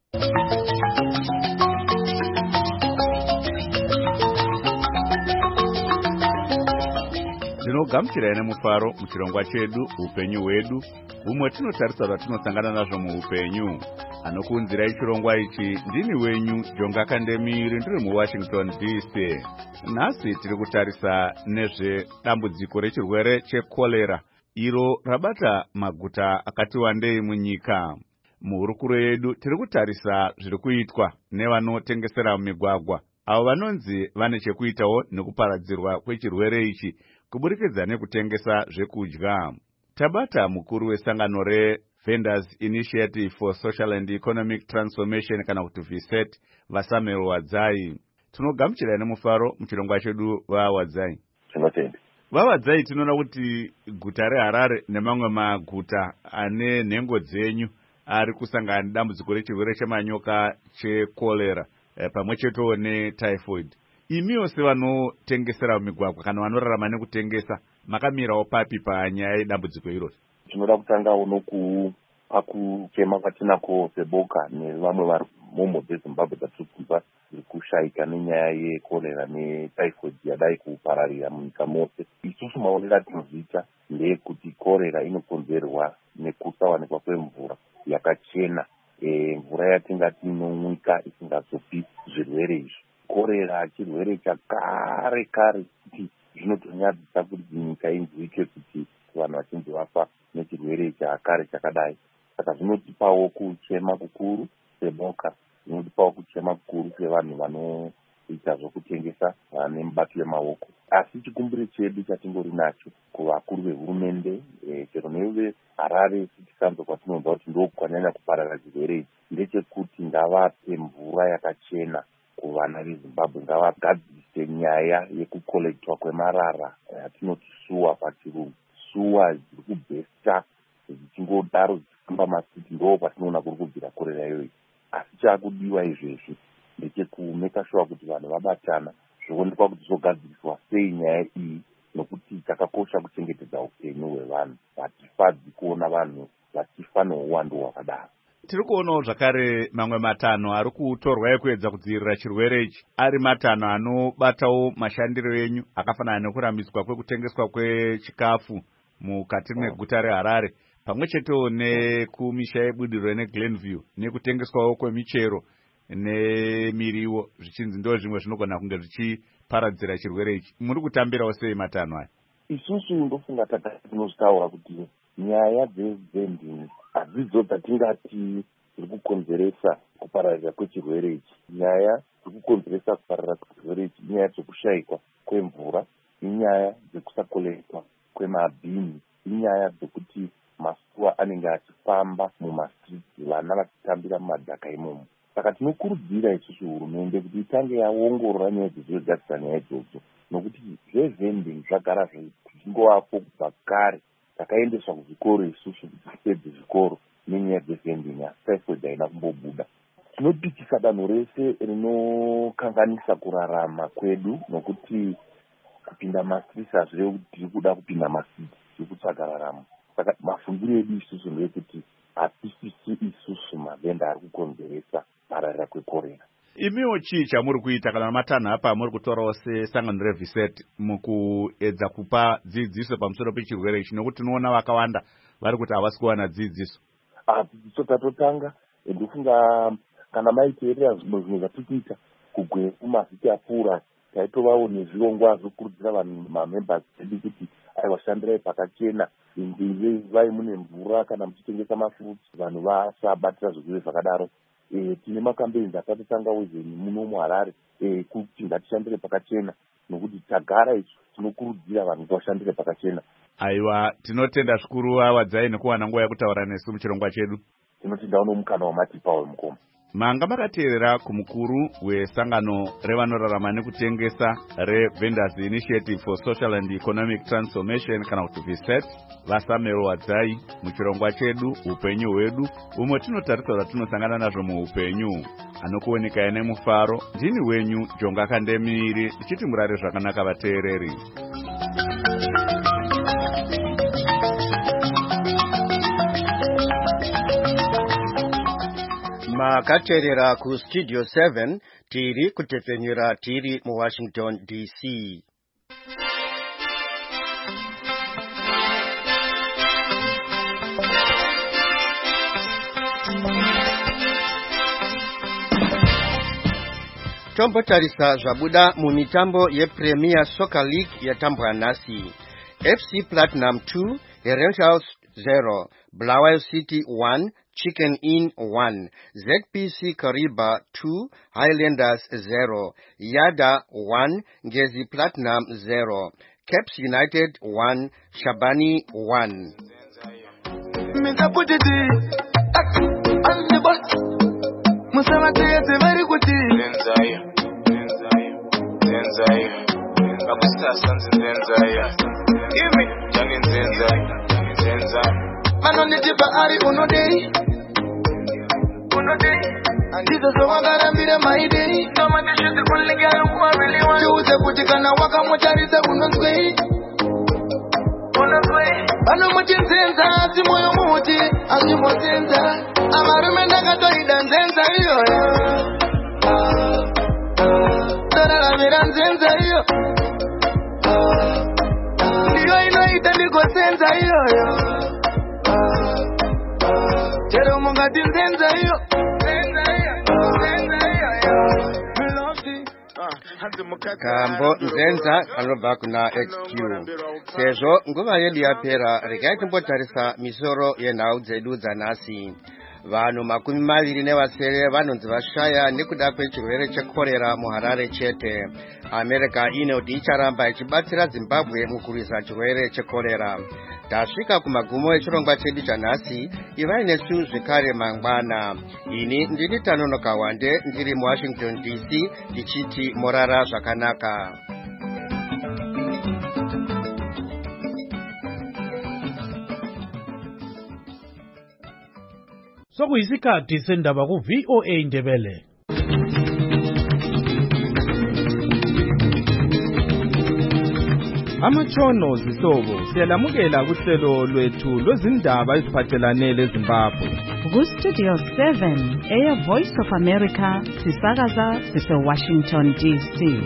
Ndinogamuchirai nemufaro muchirongwa chedu upenyu hwedu, umwe tinotarisa zvatinosangana nazvo muupenyu. Anokuunzirai chirongwa ichi ndini wenyu Jonga Kandemiri ndiri muWashington D C. Nhasi tiri kutarisa nezvedambudziko rechirwere chekorera iro rabata maguta akati wandei munyika. Muhurukuro yedu tiri kutarisa zviri kuitwa nevanotengesera mumigwagwa, avo vanonzi vane chekuitawo nekuparadzirwa kwechirwere ichi kuburikidza nekutengesa zvekudya. Tabata mukuru wesangano reVendors Initiative for Social and Economic Transformation kana kuti V S E T vaSamuel Wadzai. Tinogamuchirai nemufaro muchirongwa chedu vaWadzai. Tinotenda. VaWadzai, tinoona kuti guta reHarare nemamwe maguta ane nhengo dzenyu ari kusangana nedambudziko rechirwere chemanyoka chekorera e, pamwe chetewo netyphoid. Imiwo sevanotengesera mumigwagwa kana vanorarama nekutengesa, makamirawo papi panyaya yedambudziko iroro? Tinoda kutangawo noku pakuchema kwatinako seboka nevamwe varimomo dzeZimbabwe dzatiri kunzwa zviri kushaika nenyaya yekorera netyphoid yadai kupararira munyika mose. Isusu maonero atinoziita ndeyekuti korera inokonzerwa nekusawanikwa kwemvura yakachena, e, mvura yatingati inomwika isingazopi zvirwere izvi. Korera chirwere chakare kare kuti zvinotonyadzisa kuti nyika inzwike kuti vanhu vachinzi vafa nechirwere chakare chakadai. Saka zvinotipawo kuchema kukuru seboka, zvinotipawo kuchema kukuru sevanhu vanoita zvokutengesa nemubato wemaoko. Asi chikumbiro chedu chatingori nacho kuvakuru vehurumende, e, chero neveHarare City Council kwatinonzwa kuti ndo kwanyanya kuparara chirwere ichi, ndechekuti ngavape mvura yakachena kuvana vezimbabwe, ngavagadzirise nyaya yekukolektwa kwemarara yatinoti suwa pachirungu. Suwa dziri kubhesta dzichingodaro dzichifamba masiti, ndo patinoona kuri kubvira korera iyoyi. Asi chakudiwa izvezvi ndechekumeka shuwa kuti vanhu vabatana zvionekwa kuti zogadziriswa sei nyaya iyi, nokuti chakakosha kuchengetedza upenyu hwevanhu. Hatifadzi kuona vanhu vachifa nouwandu hwakadaro. Tiri kuonawo zvakare mamwe matanho ari kutorwa ekuedza kudzivirira chirwere ichi ari matanho anobatawo mashandiro enyu akafanana nekurambiswa kwekutengeswa kwechikafu mukati meguta reHarare, pamwe chetewo nekumisha yebudiro neGlenview, nekutengeswawo kwemichero nemiriwo, zvichinzi ndo zvimwe zvinogona kunge zvichiparadzira chirwere ichi. Muri kutambirawo sei matanho aya? Isusu ndofunga tinozvitaura kuti nyaya dzevending hadzidzo dzatingati dziri kukonzeresa kupararira kwechirwere ichi. Nyaya dziri kukonzeresa kupararira kwechirwere ichi inyaya dzekushayikwa kwemvura, inyaya dzekusakolekwa kwemabhini, inyaya dzekuti masuwa anenge achifamba mumastriti, vana vachitambira mumadhaka imomo. Saka tinokurudzira isusu hurumende kuti itange yaongorora nyaya dzezvegadzisa nyaya idzodzo, nokuti zvezvending zvagara zvichingovapo kubva kare. Takaendeswa kuzvikoro isusu kuti tipedze zvikoro nenyaya dzezvending, asi typhoid haina kumbobuda. Tinopikisa danho rese rinokanganisa kurarama kwedu, nokuti kupinda mastriti hazvirevi kuti tiri kuda kupinda masiti, tiri kutsvaga raramo. Saka mafungiro edu isusu ndeyekuti hatisisi isusu mavenda ari kukonzeresa pararira kwekorera. Imiwo chii chamuri kuita kana matanho apa muri kutorawo sesangano reViseti mukuedza kupa dzidziso pamusoro pechirwere ichi, nokuti tinoona vakawanda vari kuti havasi kuwana dzidziso? Dzidziso tatotanga, ndofunga kana maiteerera zvimwe zvimwe zvatiri kuita kugweya kumavhiki apfuura, taitovawo nezvirongwa zvokurudzira vanhu mamembers edu kuti aiwashandirai pakachena, vai mune mvura kana muchitengesa mafruits, vanhu vasabatira zvirwere zvakadaro. E, tine makambeini akatotanga wezeni muno muHarare e, kuti ngatishandire pakachena, nokuti tagara ichi tinokurudzira vanhu kuti vashandire pakachena. Aiwa, tinotenda zvikuru wawadzai nekuwana nguva yekutaura nesu muchirongwa chedu. Tinotenda uno mukana wamatipa wemukoma. Manga makateerera kumukuru wesangano revanorarama nekutengesa reVendors Initiative for Social and Economic Transformation kana kuti VISET, vaSamuel Wadzai muchirongwa chedu upenyu hwedu, umwe tinotarisa zvatinosangana nazvo muupenyu. Anokuoneka nemufaro, ndini wenyu Jonga Kandemiri, ndichiti murare zvakanaka vateereri. Makateerera ku Studio seven, tiri kutepfenyura tiri mu Washington D C. Tombotarisa zvabuda mu mitambo yePremier Soccer League yatambwa nhasi. F C Platinum two, Rangers zero, Bulawayo City one, Chicken Inn one, Z P C Kariba two, Highlanders zero, Yada one, Ngezi Platinum zero, Caps United one, Shabani one. Manonitipa ari unodei Unodei Andizo so wagarambire maidei Kama nishite kuligaya kuwa vili wani Chuze kutikana waka mutarisa unozwei Unozwei Bano muchinzenza Asi moyo muti Asi mozenza Amarume ndakatoida nzenza iyo Tara mira nzenza iyo Ndiyo inoita ndiko senza iyo Chero mungati nzenza iyo Kambo nzenza kanobva kuna X Q. Sezvo nguva yedu yapera, regai timbotarisa misoro yenhau dzedu dzanhasi. vanhu makumi maviri nevasere vanonzi vashaya nekuda kwechirwere chekorera muharare chete. America inoti icharamba ichibatsira Zimbabwe mukurwisa chirwere chekorera. Tasvika kumagumo echirongwa chedu chanhasi. Ivai nesu zvekare mangwana. Ini ndini Tanonoka Wande ndiri muWashington D C ndichiti morara zvakanaka. Sokuyisikhathi sendaba ku V O A Ndebele. Amatshono zihlobo siyalamukela kuhlelo lwethu lwezindaba eziphathelane leZimbabwe. Ku Studio seven eya Voice of America sisakaza sise Washington D C.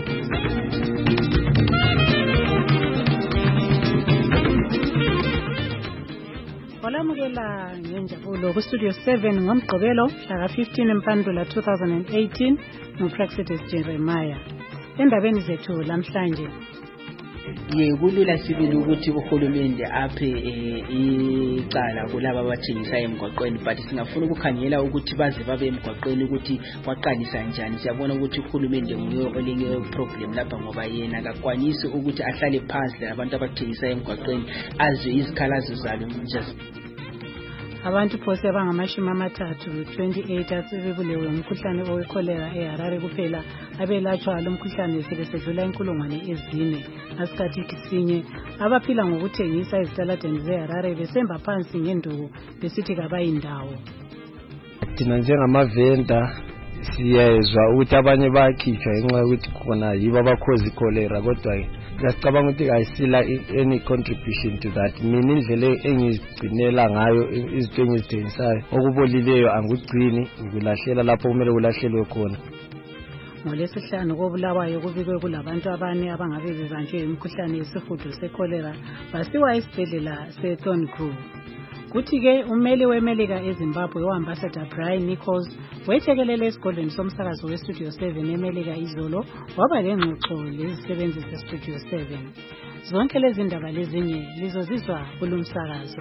Olamukela ngenjabulo ku Studio seven ngomgqibelo mhla fifteen Mpandula two thousand eighteen nguPraxitis Jeremiah. Endabeni zethu lamhlanje yekulula sibili ukuthi uhulumende aphe icala kulabo abathengisa emgwaqweni, but singafuna ukukhangela ukuthi baze babe emgwaqweni ukuthi kwaqalisa njani. Siyabona ukuthi uhulumende nguye olinge problem lapha ngoba yena akakwanisi ukuthi ahlale phansi labantu abathengisa emgwaqweni azwe izikhalazo zalo just abantu phose abangamashumi amathathu twenty-eight asebebulewe umkhuhlane owekholera eHarare kuphela abelatshwa lo mkhuhlane sebesedlula inkulungwane ezine ngasikhathi kisinye. Abaphila ngokuthengisa ezitaladeni zeHarare besemba phansi ngenduku besithi kabayindawo. Thina njengamavenda siyezwa ukuthi abanye bayakhitshwa ngenxa yokuthi khona yibo abakhozi ikholera, kodwa ngiyacabanga ukuthi ayisila any contribution to that. Mina indlela engizigcinela ngayo izinto engizithengisayo okubolileyo angigcini, ngikulahlela lapho kumele kulahlelwe khona. NgoLwesihlanu koBulawayo kubikwe kulabantu abane abangabe bebanjwe imikhuhlane yesihudo sekholera basiwa esibhedlela seThorncrew. Kuthi-ke ummeli weMelika eZimbabwe u-Ambassador Brian Nichols wethekelele esigodlweni somsakazo weStudio seven eMelika izolo waba lengxoxo lezisebenzi zeStudio seven. Zonke lezi ndaba lezinye lizozizwa kulumsakazo.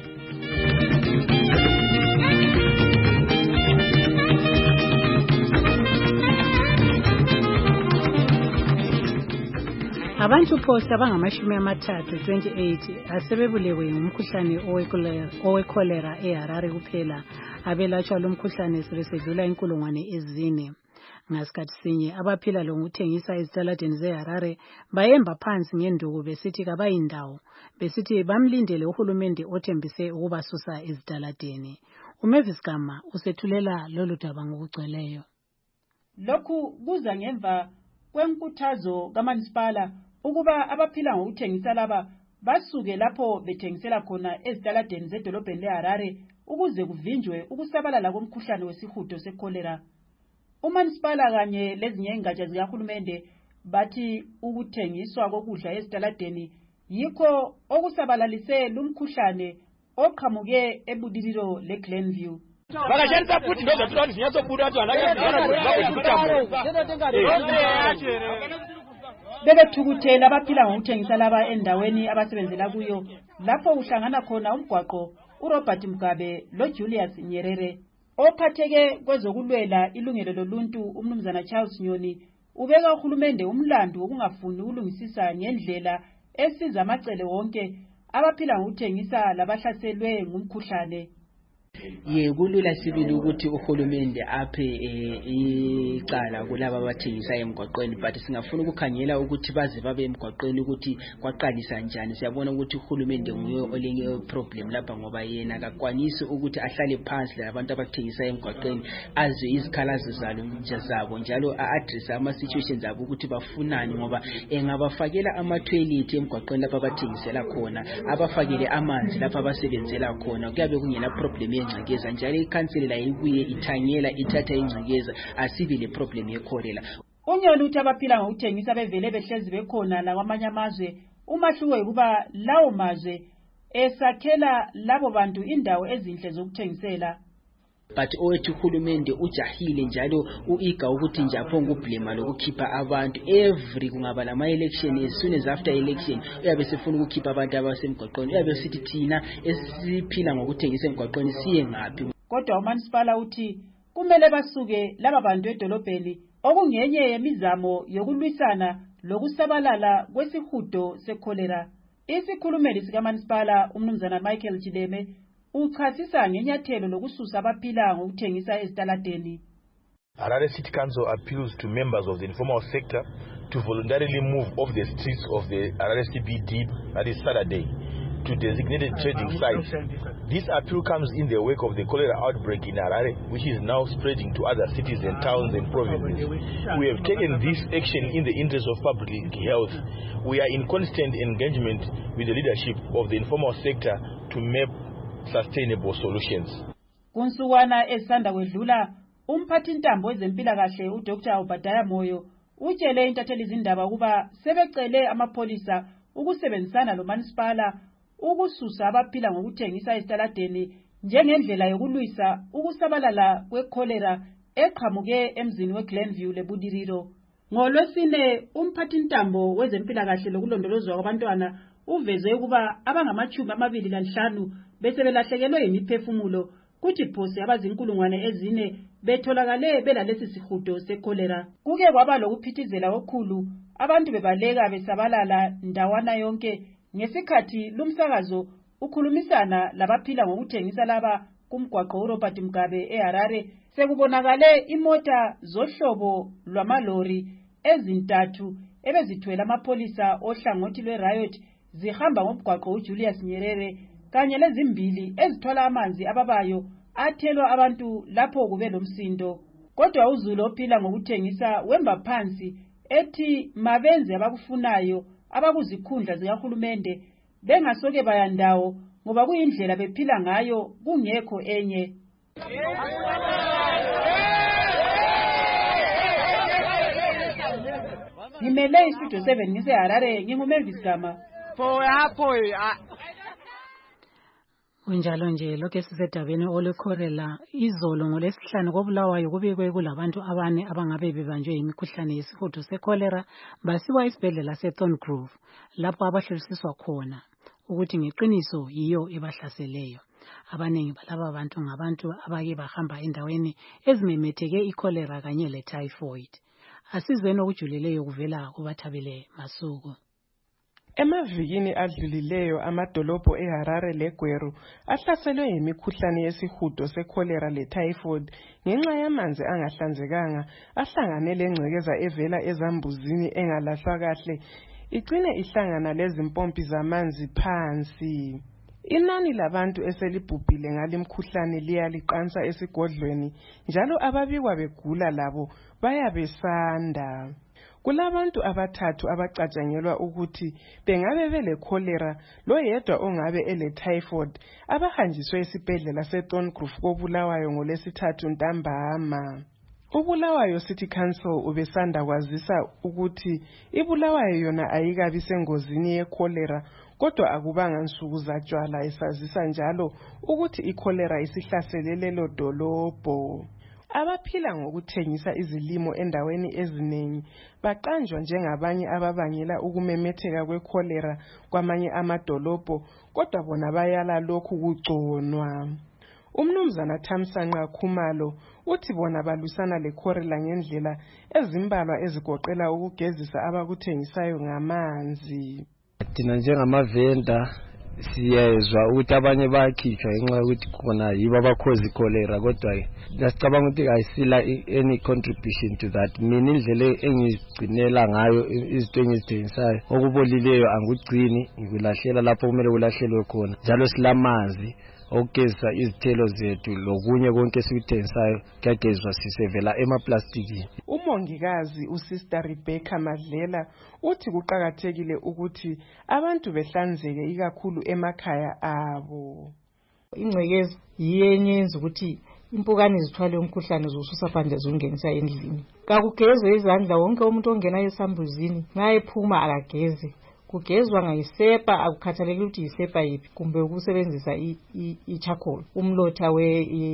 Abantu phose abangamashumi amathathu twenty-eight asebebulewe ngumkhuhlane owekholera eHarare kuphela abelatshwa lo mkhuhlane sebesedlula inkulungwane ezine. Ngasikhathi sinye abaphila lokuthengisa ezitaladeni zeHarare bayemba phansi ngenduku besithi kabayindawo, besithi bamlindele uhulumende othembise ukubasusa ezitaladeni. uMavis Gama usethulela lolu daba ngokugcweleyo. Lokhu kuza ngemva kwenkuthazo kaManisipala ukuba abaphila ngokuthengisa laba basuke lapho bethengisela khona ezitaladeni zedolobheni leHarare ukuze kuvinjwe ukusabalala komkhuhlane wesihudo sekholera. uManisipala kanye lezinye ingatsha zikahulumende bathi ukuthengiswa kokudla ezitaladeni yikho okusabalalise lumkhuhlane oqhamuke ebudililo leGlenview. Vakashandisa futhi ndo zvatinoda kuti zvinyatsobuda kuti vanhu bebethukuthela abaphila ngokuthengisa laba endaweni abasebenzela kuyo lapho uhlangana khona umgwaqo uRobert Mugabe loJulius Nyerere. Ophatheke kwezokulwela ilungelo loluntu umnumzana Charles Nyoni ubeka uhulumende umlando wokungafuni ukulungisisa ngendlela esiza amacele wonke abaphila ngokuthengisa labahlaselwe ngumkhuhlane. Yekulula sibili ukuthi uhulumende aphe icala kulabo abathengisa emgwaqweni, but singafuna ukukhangela ukuthi baze babe emgwaqweni ukuthi kwaqalisa njani. Siyabona ukuthi uhulumende nguye olinge problem lapha ngoba yena akakwanisi ukuthi ahlale phansi labantu abathengisa emgwaqweni azwe izikhalazo zalo zabo njalo a-address ama situations abo ukuthi bafunani, ngoba engabafakela ama-toilet emgwaqweni lapha abathengisela khona, abafakele amanzi lapha abasebenzela khona, kuyabe kungena problem ingcekeza njalo ikhansela la ibuye ithanyela ithatha ingcekeza asibe le problem yekholera. Unyoni uthi abaphila ngokuthengisa bevele behlezi bekhona lakwamanye amazwe umahluko ukuba lawo mazwe esakhela labo bantu indawo ezinhle zokuthengisela. but owethu uhulumende ujahile njalo uiga ukuthi nje aphonga ublema lokukhipha abantu every kungaba lama election as soon as after election uyabe sefuna ukukhipha abantu abasemgwaqweni uyabe sithi thina esiphila ngokuthengisa emgwaqweni siye ngaphi. Kodwa uManisipala uthi kumele basuke laba bantu edolobheni okungenye yemizamo yokulwisana lokusabalala kwesihudo sekholera. Isikhulumeli sikaManisipala uMnumzana Michael Chideme uchasisa ngenyathelo lokususa abaphila ngokuthengisa ezitaladeni. Harare City Council appeals to members of the informal sector to voluntarily move off the streets of the Harare C B D, that is Saturday, to designated trading sites. This appeal comes in the wake of the cholera outbreak in Harare, which is now spreading to other cities and towns and provinces. We have taken this action in the interest of public health. We are in constant engagement with the leadership of the informal sector to map sustainable solutions. Kunsuwana esanda kwedlula umphathi intambo wezempilakahle uDr Obadiah Moyo utshele intatheli izindaba ukuba sebecele amapolisa ukusebenzisana loManisipala ukususa abaphila ngokuthengisa ezitaladeni njengendlela yokulwisa ukusabalala kwekholera eqhamuke emzini weGlenview leBudiriro. NgoLwesine umphathi intambo wezempilakahle lokulondolozwa kwabantwana uveze ukuba abangamachumi amabili lanhlanu bese belahlekelwe imiphefumulo kuthi phose abazinkulungwane ezine betholakale belalesi sihudo sekholera. Kuke kwaba lokuphithizela okukhulu abantu bebaleka besabalala ndawana yonke ngesikhathi lumsakazo ukhulumisana labaphila ngokuthengisa laba kumgwaqo uRobert Mugabe eHarare. Sekubonakale imota zohlobo lwamalori ezintathu ebezithwele amapolisa ohlangothi lweRiot zihamba ngomgwaqo uJulius Nyerere kanye lezimbili ezithwala amanzi ababayo athelwa abantu lapho kube lomsindo. Kodwa uZulu ophila ngokuthengisa wemba phansi ethi mabenze abakufunayo abakuzikhundla zikahulumende bengasoke bayandawo ngoba kuyindlela bephila ngayo kungekho enye. Ngimele istudio seven ngiseHarare nginguMelvis Gama. For hapo Kunjalo nje lokho sisedabeni olukholera izolo ngolesihlanu koBulawayo kubikwe kulabantu abane abangabe bebanjwe imikhuhlane yesihudo sekholera basiwa isibhedlela seThorn Grove lapho abahlolisiswa khona ukuthi ngeqiniso yiyo ebahlaseleyo. Abanengi balaba abantu ngabantu abake bahamba endaweni ezimemetheke ikholera kanye letyphoid. Asizweni okujulileyo kuvela kubathabile Masuku. Emavikini adlulileyo amadolobho eHarare leGweru ahlaselwe yimikhuhlane yesihudo sekholera letyphoid ngenxa yamanzi angahlanzekanga ahlangane lengcekeza evela ezambuzini engalahlwa kahle igcine ihlangana lezimpompi zamanzi phansi. Inani labantu eselibhubhile ngalimkhuhlane liyaliqansa esigodlweni njalo ababikwa begula labo bayabesanda. Kulabantu abathathu abacatshangelwa ukuthi bengabe belekholera loyedwa ongabe eletyphoid abahanjiswe esibhedlela seThorn Grove koBulawayo ngolesithathu ntambama. uBulawayo City Council ubesanda kwazisa ukuthi iBulawayo yona ayikabi sengozini yekholera kodwa akubanga nsuku zatshwala esazisa njalo ukuthi ikholera isihlaselele lo dolobho. Abaphila ngokuthengisa izilimo endaweni eziningi baqanjwa njengabanye ababangela ukumemetheka kwekholera kwamanye amadolobho kodwa bona bayala lokhu kugconwa. Umnumzana Thamsanqa Khumalo uthi bona balwisana lekholera ngendlela ezimbalwa ezigoqela ukugezisa abakuthengisayo ngamanzi. Thina njengamavenda siyezwa ukuthi abanye bayakhishwa ngenxa yokuthi khona yibo abakhoza ikholera kodwa nasicabanga ukuthi ayisila any contribution to that. Mina indlela engizigcinela ngayo izinto engizithengisayo okubolileyo angugcini ngikulahlela lapho kumele kulahlelwe khona njalo silamanzi okugezisa izithelo zethu lokunye konke esikuthengisayo kuyageziswa sisevela emaplastikini. Umongikazi uSister Rebecca Madlela uthi kuqakathekile ukuthi abantu behlanzeke ikakhulu emakhaya abo. Ingcekeza yiyenye yenza ukuthi impukane zithwale umkhuhlane zosusa phandle zongenisa endlini. Kakugezwe izandla wonke umuntu ongena esambuzini ngayephuma akageze. Kugezwa ngayisepa akukhathalekile ukuthi yisepa yipi kumbe ukusebenzisa i-charcoal umlotha we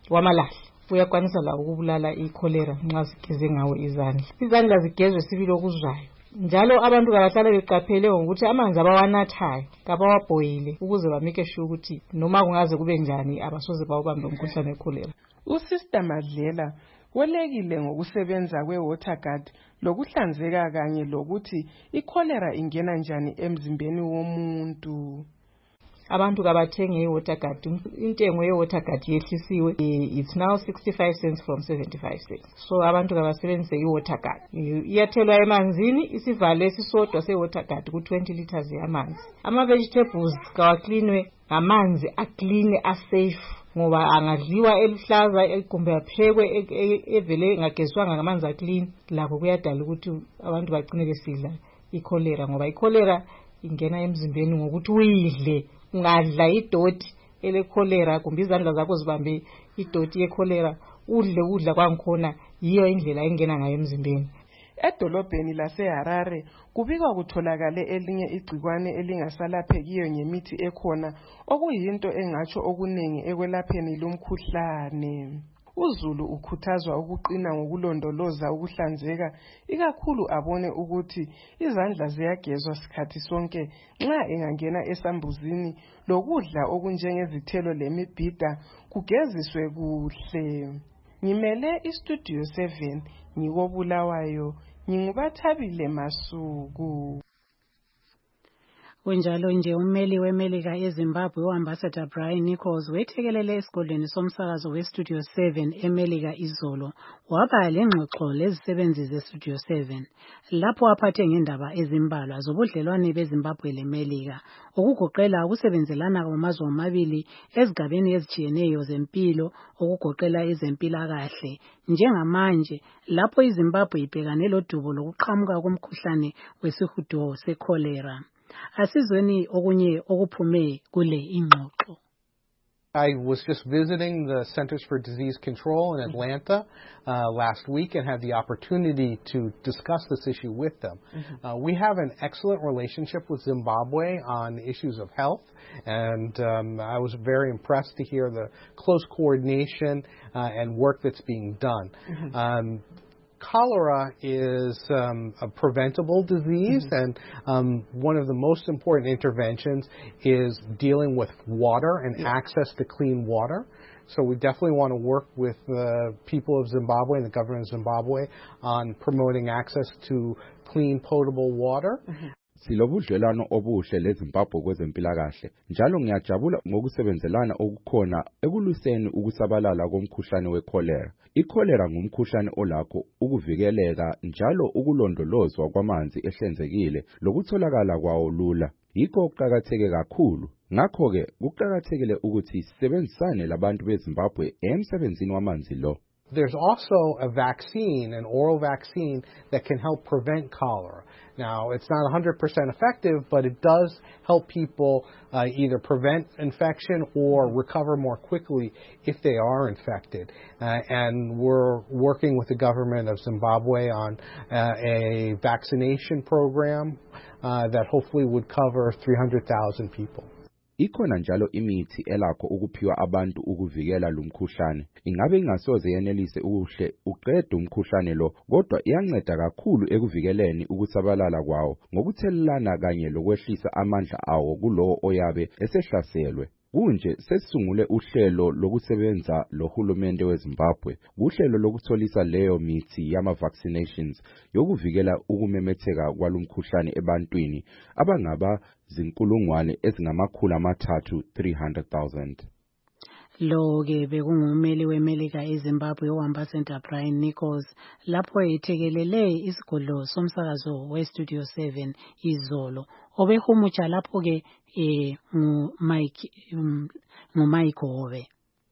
wamalahla uyakwanisa la ukubulala i-cholera nxa sigeze ngawo izandla. Izandla zigezwe sibili okuzwayo. Njalo abantu kabahlale beqaphele ngokuthi amanzi abawanathayo kabawabhoyile ukuze bamike sure ukuthi noma kungaze kube njani abasoze bawubambe umkhuhlane we-cholera. Usister Madlela welekile ngokusebenza kwe-waterguard lokuhlanzeka kanye lokuthi i-cholera ingena njani emzimbeni womuntu. Abantu kabathenge i-waterguard. Intengo ye-waterguard yehlisiwe. It's now sixty-five cents from seventy-five cents. So abantu kabasebenzise i-waterguard. Iyathelwa emanzini, isivalo esisodwa se-waterguard ku twenty liters yamanzi. Ama-vegetables kawaklinwe ngamanzi akline asafe ngoba angadliwa eluhlaza kumbe aphekwe evele ngagezwanga ngamanzi aclean, lakho kuyadala ukuthi abantu bagcine besidla i-cholera ngoba i-cholera ingena emzimbeni ngokuthi uyidle. Ungadla idoti ele-cholera kumbe izandla zakho zibambe idoti ye-cholera, udle udla kwangikhona, yiyo indlela engena ngayo emzimbeni. Edolobheni laseHarare kubikwa kutholakale elinye igcikwane elingasalaphekiyo ngemithi ekhona, okuyinto engatsho okuningi ekwelapheni lumkhuhlane. UZulu ukhuthazwa ukuqina ngokulondoloza ukuhlanzeka, ikakhulu abone ukuthi izandla ziyagezwa sikhathi sonke nxa engangena esambuzini, lokudla okunjengezithelo lemibhida kugeziswe kuhle. Ngimele iStudio seven ngikobulawayo, ngingubathabile Masuku. Kunjalo nje ummeli weMelika eZimbabwe uAmbassador Brian Nichols wethekelele esigodlweni somsakazo weStudio seven eMelika izolo waba lengxoxo lezisebenzi zeStudio seven lapho aphathe ngendaba ezimbalwa zobudlelwane beZimbabwe leMelika okugoqela ukusebenzelana kwamazwe amabili ezigabeni ezitshiyeneyo zempilo okugoqela ezempilakahle njengamanje lapho iZimbabwe ibhekane lodubo lokuqhamuka komkhuhlane wesihudo secholera. Asizweni okunye okuphume kule ingxoxo. I was just visiting the Centers for Disease Control in Atlanta uh, last week and had the opportunity to discuss this issue with them. Mm-hmm. Uh, we have an excellent relationship with Zimbabwe on issues of health, and um, I was very impressed to hear the close coordination uh, and work that's being done. Mm-hmm. Um, Cholera is um, a preventable disease, mm-hmm. and um, one of the most important interventions is dealing with water and yeah. access to clean water. So we definitely want to work with the people of Zimbabwe and the government of Zimbabwe on promoting access to clean, potable water. Mm-hmm. Silobudlelwano obuhle leZimbabwe kwezempilakahle njalo ngiyajabula ngokusebenzelana okukhona ekulwiseni ukusabalala komkhuhlane wecholera. Icholera ngumkhuhlane olakho ukuvikeleka njalo ukulondolozwa kwamanzi ehlenzekile lokutholakala kwawo lula. Yikho kuqakatheke kakhulu. Ngakho ke kuqakathekile ukuthi sisebenzisane labantu beZimbabwe emsebenzini wamanzi lo. There's also a vaccine, an oral vaccine, that can help prevent cholera. Now, it's not one hundred percent effective, but it does help people uh, either prevent infection or recover more quickly if they are infected. Uh, and we're working with the government of Zimbabwe on uh, a vaccination program uh, that hopefully would cover three hundred thousand people. Ikhona njalo imithi elakho ukuphiwa abantu ukuvikela lumkhuhlane. Ingabe ingasoze yenelise ukuhle uqede umkhuhlane lo, kodwa iyanceda kakhulu ekuvikeleni ukusabalala kwawo ngokuthelelana kanye lokwehlisa amandla awo kulowo oyabe esehlaselwe. Kunje sesungule uhlelo lokusebenza lohulumende weZimbabwe, uhlelo lokutholisa leyo mithi yama vaccinations yokuvikela ukumemetheka kwalumkhuhlane ebantwini abangaba zinkulungwane ezingamakhulu amathathu three hundred thousand. Lo ke bekungumeli weMelika eZimbabwe uAmbassador Brian Nichols lapho ethekelele isigodlo somsakazo weStudio seven izolo obehumutsha lapho ke eh ngu Mike um, ngu Mike Hove.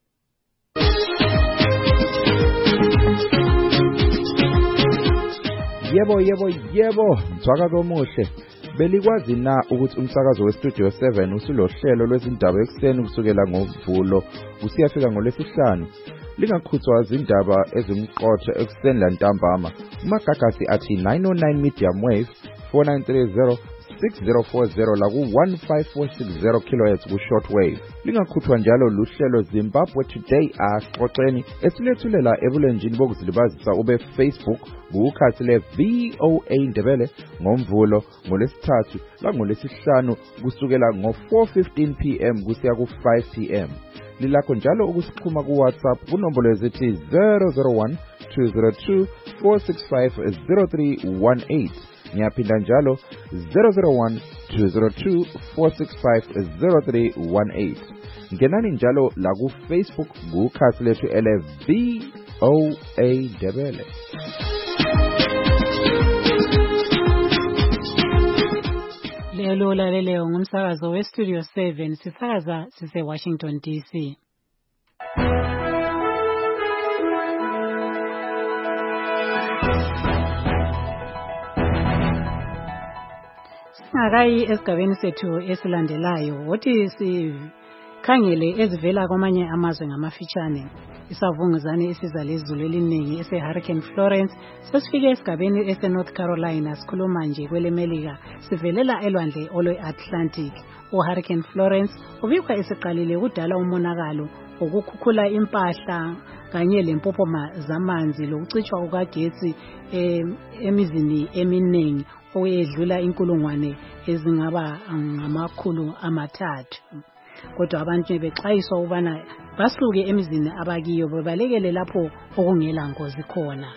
Yebo yebo yebo mthwaka komuhle. Belikwazi na ukuthi umsakazo weStudio seven usulohlelo lwezindaba ekseni kusukela ngoVulo kusiyafika ngoLwesihlanu. Lingakhuthwa izindaba ezimqotho ekseni lantambama. Umagagasi athi nine oh nine medium wave four nine three zero six zero four zero laku one five four six zero kilohertz ku shortwave. Lingakhuthwa njalo luhlelo Zimbabwe Today Axoxeni esilethulela ebulenjini bokuzilibazisa ube Facebook kukhasi le V O A Ndebele ngomvulo ngolesithathu langolesihlanu kusukela ngo four fifteen p m kusiya ku five p m Lilakho njalo ukusixhuma ku WhatsApp kunombolo ezithi zero zero one two zero two four six five zero three one eight. Ngiyaphinda njalo zero zero one two zero two four six five zero three one eight. Ngenani njalo la ku Facebook kukhasi lethu ele V O A Ndebele. Lelo laleleyo ngumsakazo we Studio seven sisakaza sise Washington D C. Singakayi esigabeni sethu esilandelayo wothi sikhangele ezivela kwamanye amazwe ngamafitshane. Isavunguzane isiza lezulu eliningi ese Hurricane Florence sesifike esigabeni ese North Carolina sikhuluma nje kwelemelika sivelela elwandle olwe Atlantic. U Hurricane Florence ubikwa esiqalile kudala umonakalo ukukhukhula impahla kanye lempophoma zamanzi lokucitshwa kukagetsi emizini eminingi oyedlula inkulungwane ezingaba ngamakhulu amathathu. Kodwa abantu bexayiswa ubana basuke emizini abakiyo bebalekele lapho okungela ngozi khona.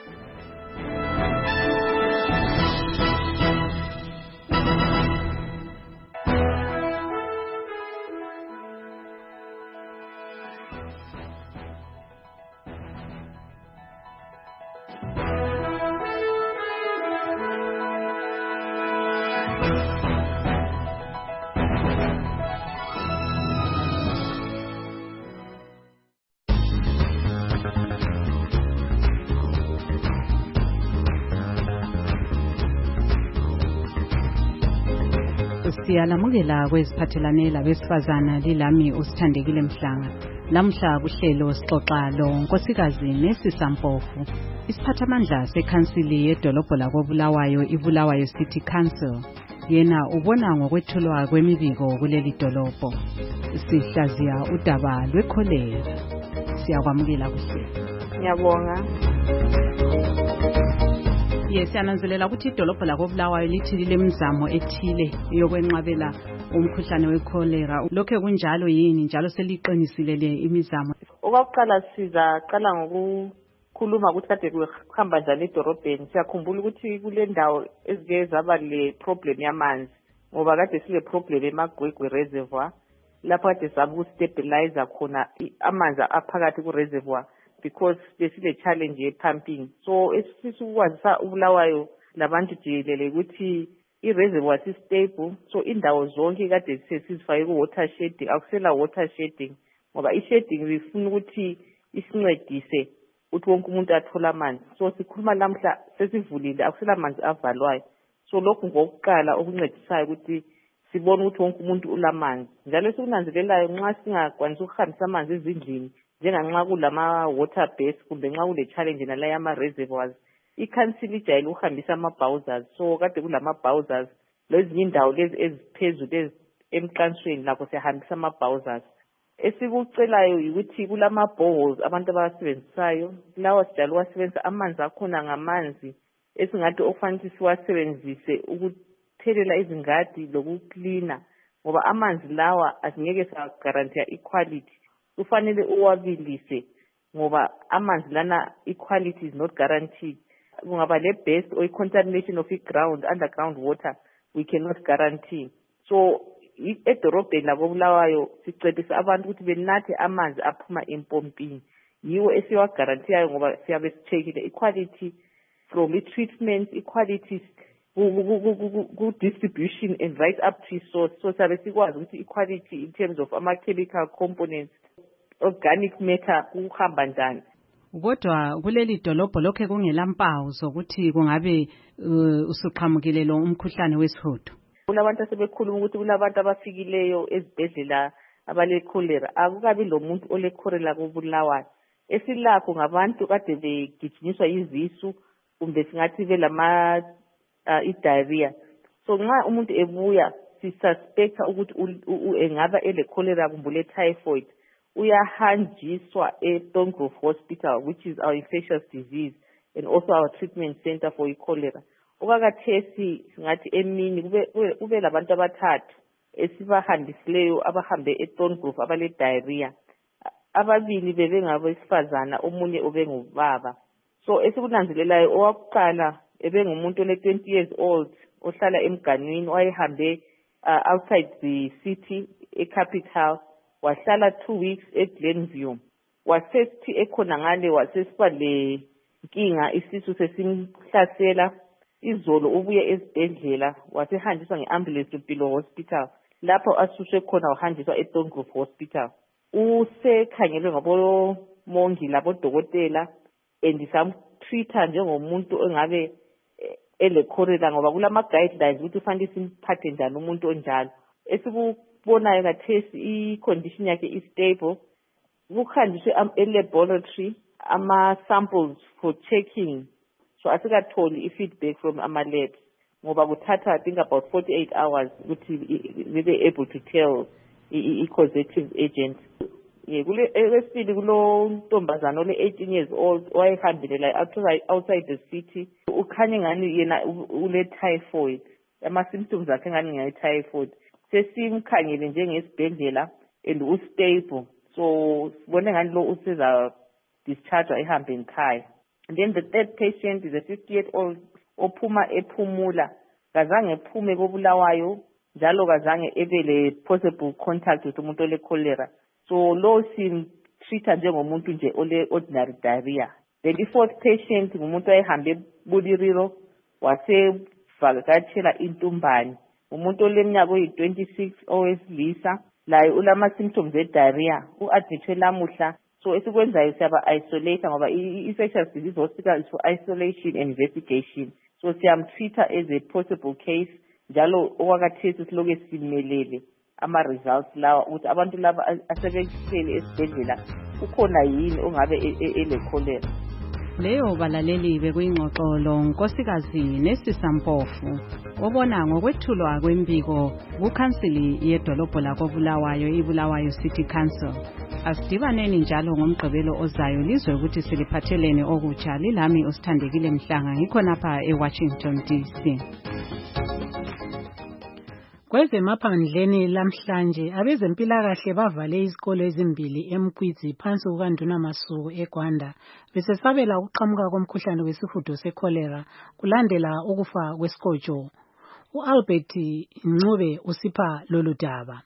Siyalamukela kweziphathelane labesifazana lilami usithandekile Mhlanga. Lamhla kuhlelo sixoxa lo nkosikazi Nesisa Mpofu, isiphathamandla sekhansili yedolobho lakobulawayo iBulawayo City Council. Yena ubona ngokwethulwa kwemibiko kuleli dolobho. Sihlaziya udaba lwekholera. Siyakwamukela kuhle. Ngiyabonga. Yes, siyananzelela ukuthi idolobho lakobulawayo lithilile imizamo ethile yokwenqabela umkhuhlane wekholera. Lokho kunjalo yini njalo seliqinisile le imizamo? Okokuqala siza qala ngokukhuluma ukuthi kade kuhamba njani edorobheni. Siyakhumbula ukuthi kule ndawo ezike zaba le problem yamanzi ngoba kade sile problem eMagwegwe reservoir lapho kade sabe ukustabilizer khona amanzi aphakathi ku reservoir because besile challenge ye pumping. So esifisa ukwazisa uBulawayo labantu jikelele ukuthi I reservoir is stable, so indawo zonke kade sesizifake ku water shedding akusela water shedding ngoba I shedding ifuna ukuthi isincedise ukuthi wonke umuntu athola amanzi. So sikhuluma lamhla sesivulile akusela amanzi avalwayo. So lokhu ngokuqala okuncedisayo ukuthi sibone ukuthi wonke umuntu ulamanzi. Njalo sikunanzelelayo nxa singakwanisa ukuhambisa amanzi ezindlini njenganxa kulama water base kumbe nxa kule challenge nala yama reservoirs, ikhansili ijayele ukuhambisa ama bowsers. So kade kulama bowsers lezinye indawo lezi eziphezulu emqansweni lakho siyahambisa ama bowsers. Esikucelayo ukuthi kulama boreholes abantu abasebenzisayo lawa sijalo wasebenzisa amanzi akhona ngamanzi esingathi ofanele siwasebenzise ukuthelela izingadi lokucleaner ngoba amanzi lawa asingeke sa guarantee equality. Kufanele uwabilise ngoba amanzi lana equality is not guaranteed. Kungaba le best or contamination of the ground, underground water, we cannot guarantee. So edorobheni lakobulawayo sicebisa abantu ukuthi benathe amanzi aphuma empompini. Yiwo esiwa guarantee ngoba siyabe sichekile equality from the treatment, equality ku distribution and right up to source. So siyabe sikwazi ukuthi equality in terms of ama chemical components, organic matter kuhamba njani. Kodwa kuleli dolobho lokho kungelampawu zokuthi kungabe uh, usuqhamukile lo umkhuhlane wesihudo. Kulabantu asebekhuluma ukuthi kulabantu abafikileyo ezibhedlela abale cholera. Akukabi lo muntu ole cholera koBulawayo. Esilakho ngabantu kade begijinyiswa izisu kumbe singathi belama uh, diarrhea. so nxa umuntu ebuya sisuspecta ukuthi engaba ele cholera kumbe typhoid uyahanjiswa eThorngrove Hospital, which is our infectious disease and also our treatment center for cholera. Okakathesi ngathi emini kube kube labantu abathathu esibahambisileyo abahambe eThorngrove abale diarrhea. Ababili bebengabesifazana, omunye ubengubaba. So esikunanzelelayo owakuqala ebengumuntu ole twenty years old ohlala emganwini wayehambe uh, outside the city eCapital, wahlala two weeks eGlenview. Wasethi ekhona ngale wasesiba le nkinga isisu sesimhlasela, izolo ubuye esibhedlela wasehanjiswa ngeambulance eMpilo Hospital. Lapho asuswe khona wahanjiswa eThorngrove Hospital. Usekhangelwe ngabomongi labodokotela and samtreata njengomuntu engabe ele cholera ngoba kulama guidelines ukuthi ufanele simphathe njani umuntu onjalo. Esikubonayo kathesi i-condition yakhe is stable. Kuhanjiswe e-laboratory ama samples for checking, so asikatholi i-feedback from ama labs ngoba kuthatha I think about forty-eight hours ukuthi we be able to tell i-causative agent. Yeah, kule esibili kulo ntombazana ole eighteen years old wayehambile la outside the city, ukhanye ngani yena ule typhoid, ama symptoms akhe ngani nge typhoid. Sesimkhangele njengesibhedlela and ustable, so sibone ngani lo useza discharge ehambe nkhaya. And then the third patient is a fifty year old ophuma ephumula, kazange ephume kobulawayo njalo kazange ebele possible contact with umuntu ole cholera. So lo simtreata njengomuntu nje ole ordinary diarrhea. Then the fourth patient ngumuntu ayehambe Buliriro wasevakatshela intumbane, umuntu oleminyaka oyi twenty-six owesilisa, laye ulama symptoms e diarrhea, uadmithwe lamuhla. So esikwenzayo siyaba isolate ngoba i-infectious disease hospital is for isolation and investigation. So siyamtreata as a possible case, njalo okwakathesi siloke simelele ama results lawa ukuthi abantu laba asebekufele esibhedlela ukhona yini ongabe ele cholera. Leyo balaleli bekuyingxoxo lo Nkosikazi Nesisa Mpofu obona ngokwethulwa kwembiko kukhansili yedolobho lakobulawayo iBulawayo City Council. Asidibaneni njalo ngomgqibelo ozayo lizwe ukuthi siliphathelene okutsha. Lilami usithandekile Mhlanga ngikhonapha eWashington D C. Kwezemaphandleni lamhlanje abezempilakahle bavale izikolo ezimbili eMkwidzi phansi kukaNduna Masuku eGwanda besesabela ukuqhamuka komkhuhlane wesihudo secholera kulandela ukufa kwesikotsho. uAlbert Ncube usipha lolu daba.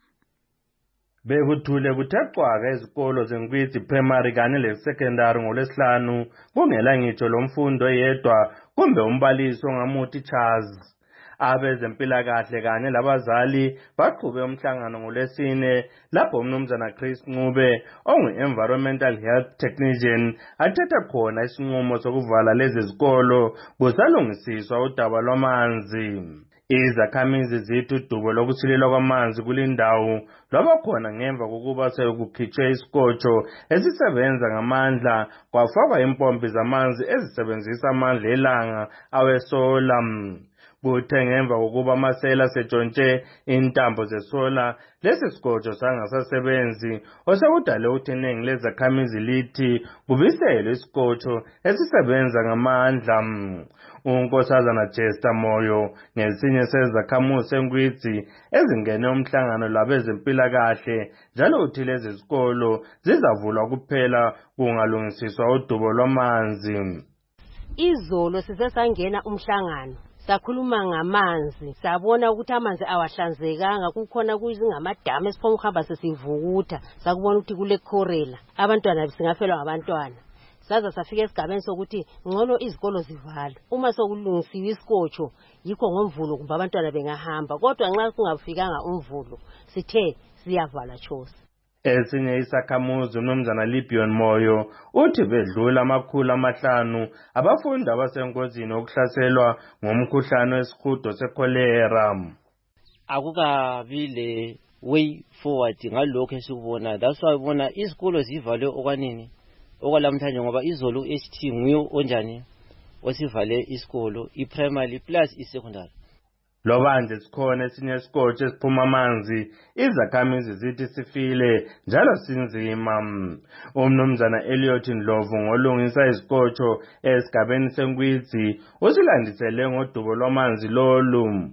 Bekuthule kuthexwaka ezikolo zeNkwidzi primary kanye lesecondary ngolwesihlanu kungela ngitsho lomfundo yedwa kumbe umbalisi ongamuthi teachers. Abezempilakahle kanye labazali baqhube umhlangano ngolwesine lapho umnumzana Chris Ncube ongu-environmental health technician athetha khona isinqumo sokuvala lezi zikolo kusalungisiswa udaba lwamanzi. Izakhamizi zithi udubo lokusilelwa kwamanzi kulindawo lwabakhona ngemva kokuba sekukhitshwe isikotsho esisebenza ngamandla kwafakwa impompi zamanzi ezisebenzisa amandla elanga awesola. Kuthe ngemva kokuba amasela sejonshe intambo zesola lesi sikotsho sangasasebenzi osekudale ukuthi iningi lezakhamizi lithi kubiselwe isikotsho esisebenza ngamandla. uNkosazana Jester Moyo ngesinye sezakhamuzi seNkwidzi ezingene umhlangano labezempilakahle njalo uthi lezi zikolo zizavulwa kuphela kungalungisiswa udubo lwamanzi. Izolo sisesangena umhlangano sakhuluma ngamanzi, sabona ukuthi amanzi awahlanzekanga, kukhona kuzingamadamu esiphuma ukuhamba sesivukutha, sakubona ukuthi kule cholera abantwana singafelwa ngabantwana. Saza safika esigabeni sokuthi ngcono izikolo zivalwe uma sokulungisiwe isikotsho yikho ngomvulo kumbe abantwana bengahamba, kodwa nxa kungafikanga umvulo sithe siyavala chose. Esinye isakhamuzi uMnumzana Libion Moyo uthi bedlula amakhulu amahlanu abafundi abasengozini okuhlaselwa ngomkhuhlane wesihudo secholera. Akukabi le way forward ngalokho esikubona. That's why ubona izikolo zivalwe okwanini okwalamhlanje ngoba izolo u-H T nguyo onjani osivale isikolo i-primary plus i-secondary. Loba nje sikhona esinye isikotshi esiphuma amanzi, izakhamizi zithi sifile njalo sinzima. Umnumzana Elliot Ndlovu ngolungisa izikotsho esigabeni seNkwidzi usilandisele ngodubo lwamanzi lolu.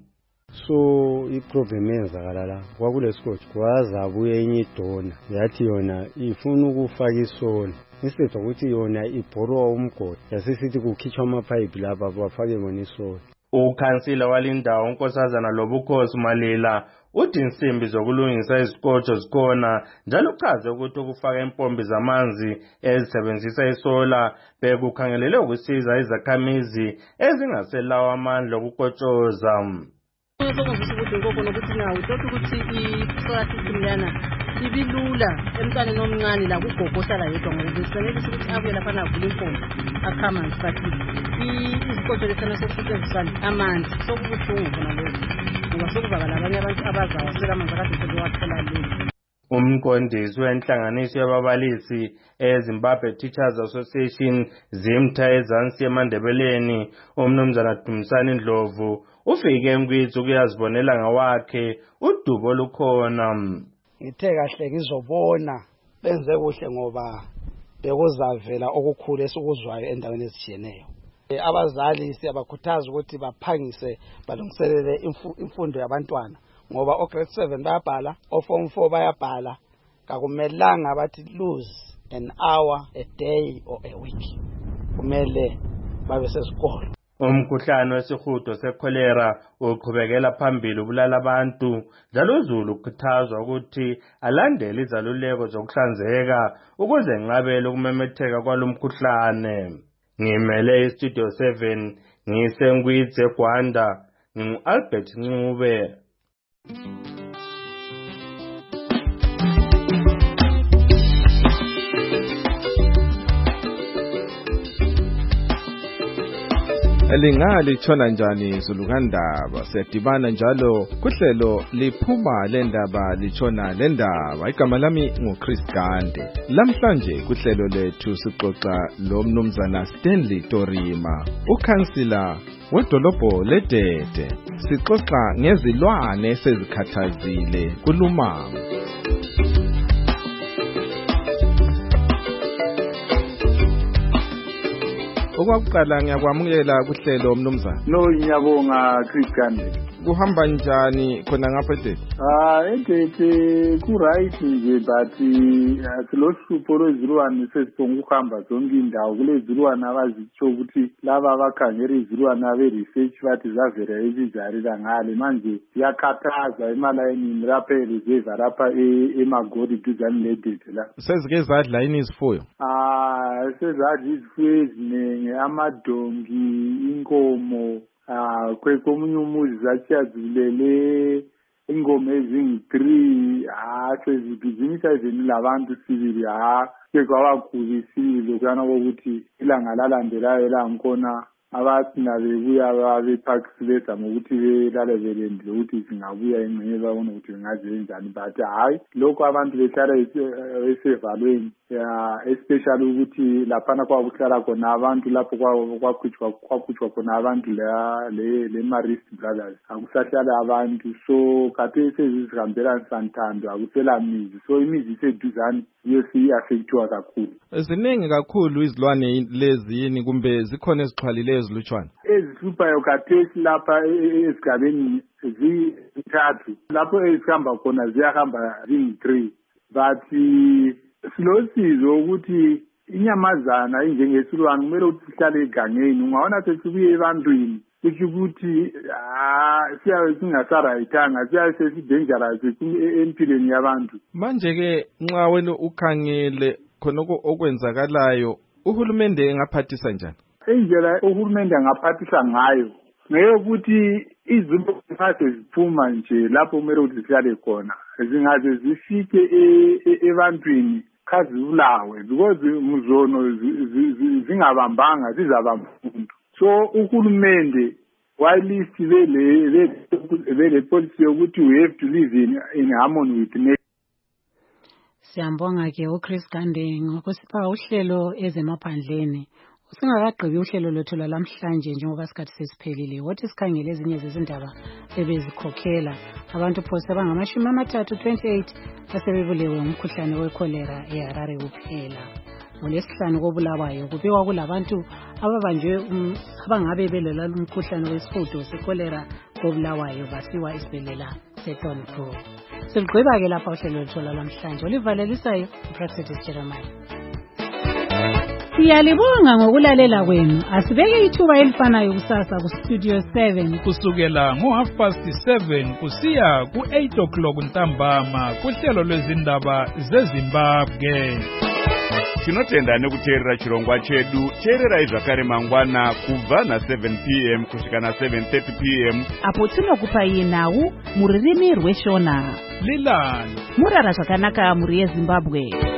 So iproblem eyenzakala la kwakulesikotshi kwaza buye enye idona yathi yona ifuna ukufaka isola instead ukuthi yona ibhorwa umgodi yasisithi kukhitshwa amapipe lapha bafake ngona isola. Ukhansila walindawo unkosazana Lobukhosi Malila uthi insimbi zokulungisa izikotsho zikhona njalo uchaze ukuthi ukufaka impompi zamanzi ezisebenzisa isola bekukhangelele ukusiza izakhamizi ezingaselawo amandla okukotshoza. Sokuzisa ukuthi ngoko nokuthi nawo uthi ukuthi i-solar system yana ibilula emntwaneni omncane la kugogo ohlala yedwa ngoba kufanele ukuthi abuye lapha navula impompi akhama ngisakile izikotsho lesana sokusetshenziswa amanzi sokubuhlungu khona lokho ngoba sokuvakala abanye abantu abazawasela amanzi akade sebewathola lula. Umqondisi wenhlanganiso yababalisi eZimbabwe Teachers Association ZIMTA eZansi eMandebeleni umnumzana Dumisani Ndlovu ufike eNkwidzi ukuyazibonela ngawakhe udubo olukhona. Ngithe kahle ngizobona benze kuhle ngoba bekuzavela okukhulu esikuzwayo endaweni ezijiyeneyo. Abazali siyabakhuthaza ukuthi baphangise balungiselele imfundo yabantwana ngoba o grade seven bayabhala, o form four bayabhala, kakumelanga bathi lose an hour a day or a week. Kumele babe sesikolo. Umkhuhlane wesihudo sekholera uqhubekela phambili ubulala abantu njalo uZulu ukhuthazwa ukuthi alandele izaluleko zokuhlanzeka ukuze enqabele ukumemetheka kwalomkhuhlane. Ngimele iStudio seven ngiseNkwidzi eGwanda ngingu-Albert Ncube. Elingali tshona njani Zulukandaba sedibana njalo kuhlelo liphuma lendaba litshona lendaba igama lami nguChris Gande. Lamhlanje kuhlelo lethu sixoxa lo mnumzana Stanley Torima ukhansila wedolobho leDede. Sixoxa ngezilwane esezikhathazile kulumango. Okwakuqala ngiyakwamukela kuhlelo mnumzana. No ngiyabonga Chris Gande. Kuhamba njani khona ngapha eDede? Ah eDede ku right nje but silohlupho lwezilwane sesibonga ukuhamba zonke indawo kule zilwane abazitsho ukuthi laba abakhangela izilwane abe research bathi zavela ezizarela ngale manje siyakhathaza emalayini lapha reserve lapha eMagodi duzane leDede la. Sezike zadla yini izifuyo? Ah sezadla izifuyo eziningi amadongi inkomo ah kwekomunye umuzi zathiyazulele ingoma ezingu-three ah sezibhizinisa zeni labantu sibili ah sekwabakhulisiwe kuyana kokuthi ilanga lalandelayo langikhona abathina bebuya babe-parks bezama ukuthi belale belendile ukuthi singabuya engxenye babona ukuthi bengazenjani but hhayi lokhu abantu behlala esevalweni especially ukuthi laphana kwakuhlala khona abantu lapho kwakhutshwa khona abantu le-Marist Brothers akusahlala abantu so kade sezizihambela nsantando akusela mizi so imizi iseduzane iyo siyi-affectiwa kakhulu. Ziningi kakhulu izilwane lezi yini kumbe zikhona ezixhwalileyo ezilutshwana? Ezihluphayo kathesi lapha ezigabeni zithathu lapho ezihamba khona ziyahamba zingu-three but silosizo ukuthi inyamazana injengesilwane kumele ukuthi sihlale egangeni ungabona sesibuye ebantwini kusho ukuthi siyabe singasarayithanga siyabe sesidangerous empilweni yabantu. Manje-ke nxa wena ukhangele khonoko okwenzakalayo uhulumende engaphathisa njani? Indlela uhulumende angaphathisa ngayo ngeke ukuthi izinto zingase ziphuma nje lapho kumele ukuthi zihlale khona zingaze zifike ebantwini khazibulawe because mzono zingabambanga zizabamba umuntu. So uhulumende whilst vele policy yokuthi we have to live in, in harmony with nature. Siyambonga ke uChris Gande ngokusipha uhlelo ezemaphandleni Singakagqibi uhlelo lwethu lwalamhlanje njengoba isikhathi sesiphelile, wothi sikhangele ezinye zezindaba ebezikhokhela abantu phose abangamashumi amathathu twenty-eight asebebulewe umkhuhlane wekholera eHarare kuphela. ngolesihlanu kobulawayo kubikwa kulabantu ababanjwe um, abangabe belela umkhuhlane wesihudo sekholera kobulawayo basiwa esibhedlela seTonbro. Sigqiba ke lapha uhlelo lwethu lamhlanje olivalelisayo uPractice Jeremiah. Siyalibonga ngokulalela kwenu. Asibeke ithuba elifanayo kusasa ku Studio seven kusukela ngo half past seven kusiya ku eight o'clock ntambama kuhlelo lwezindaba zeZimbabwe. Tinotenda nekuteerera chirongwa chedu. Teerera zvakare mangwana kubva na seven p m kusvika na seven thirty p m apo tinokupai nhau muririmi rweshona. Lilani murara zvakanaka muri yeZimbabwe.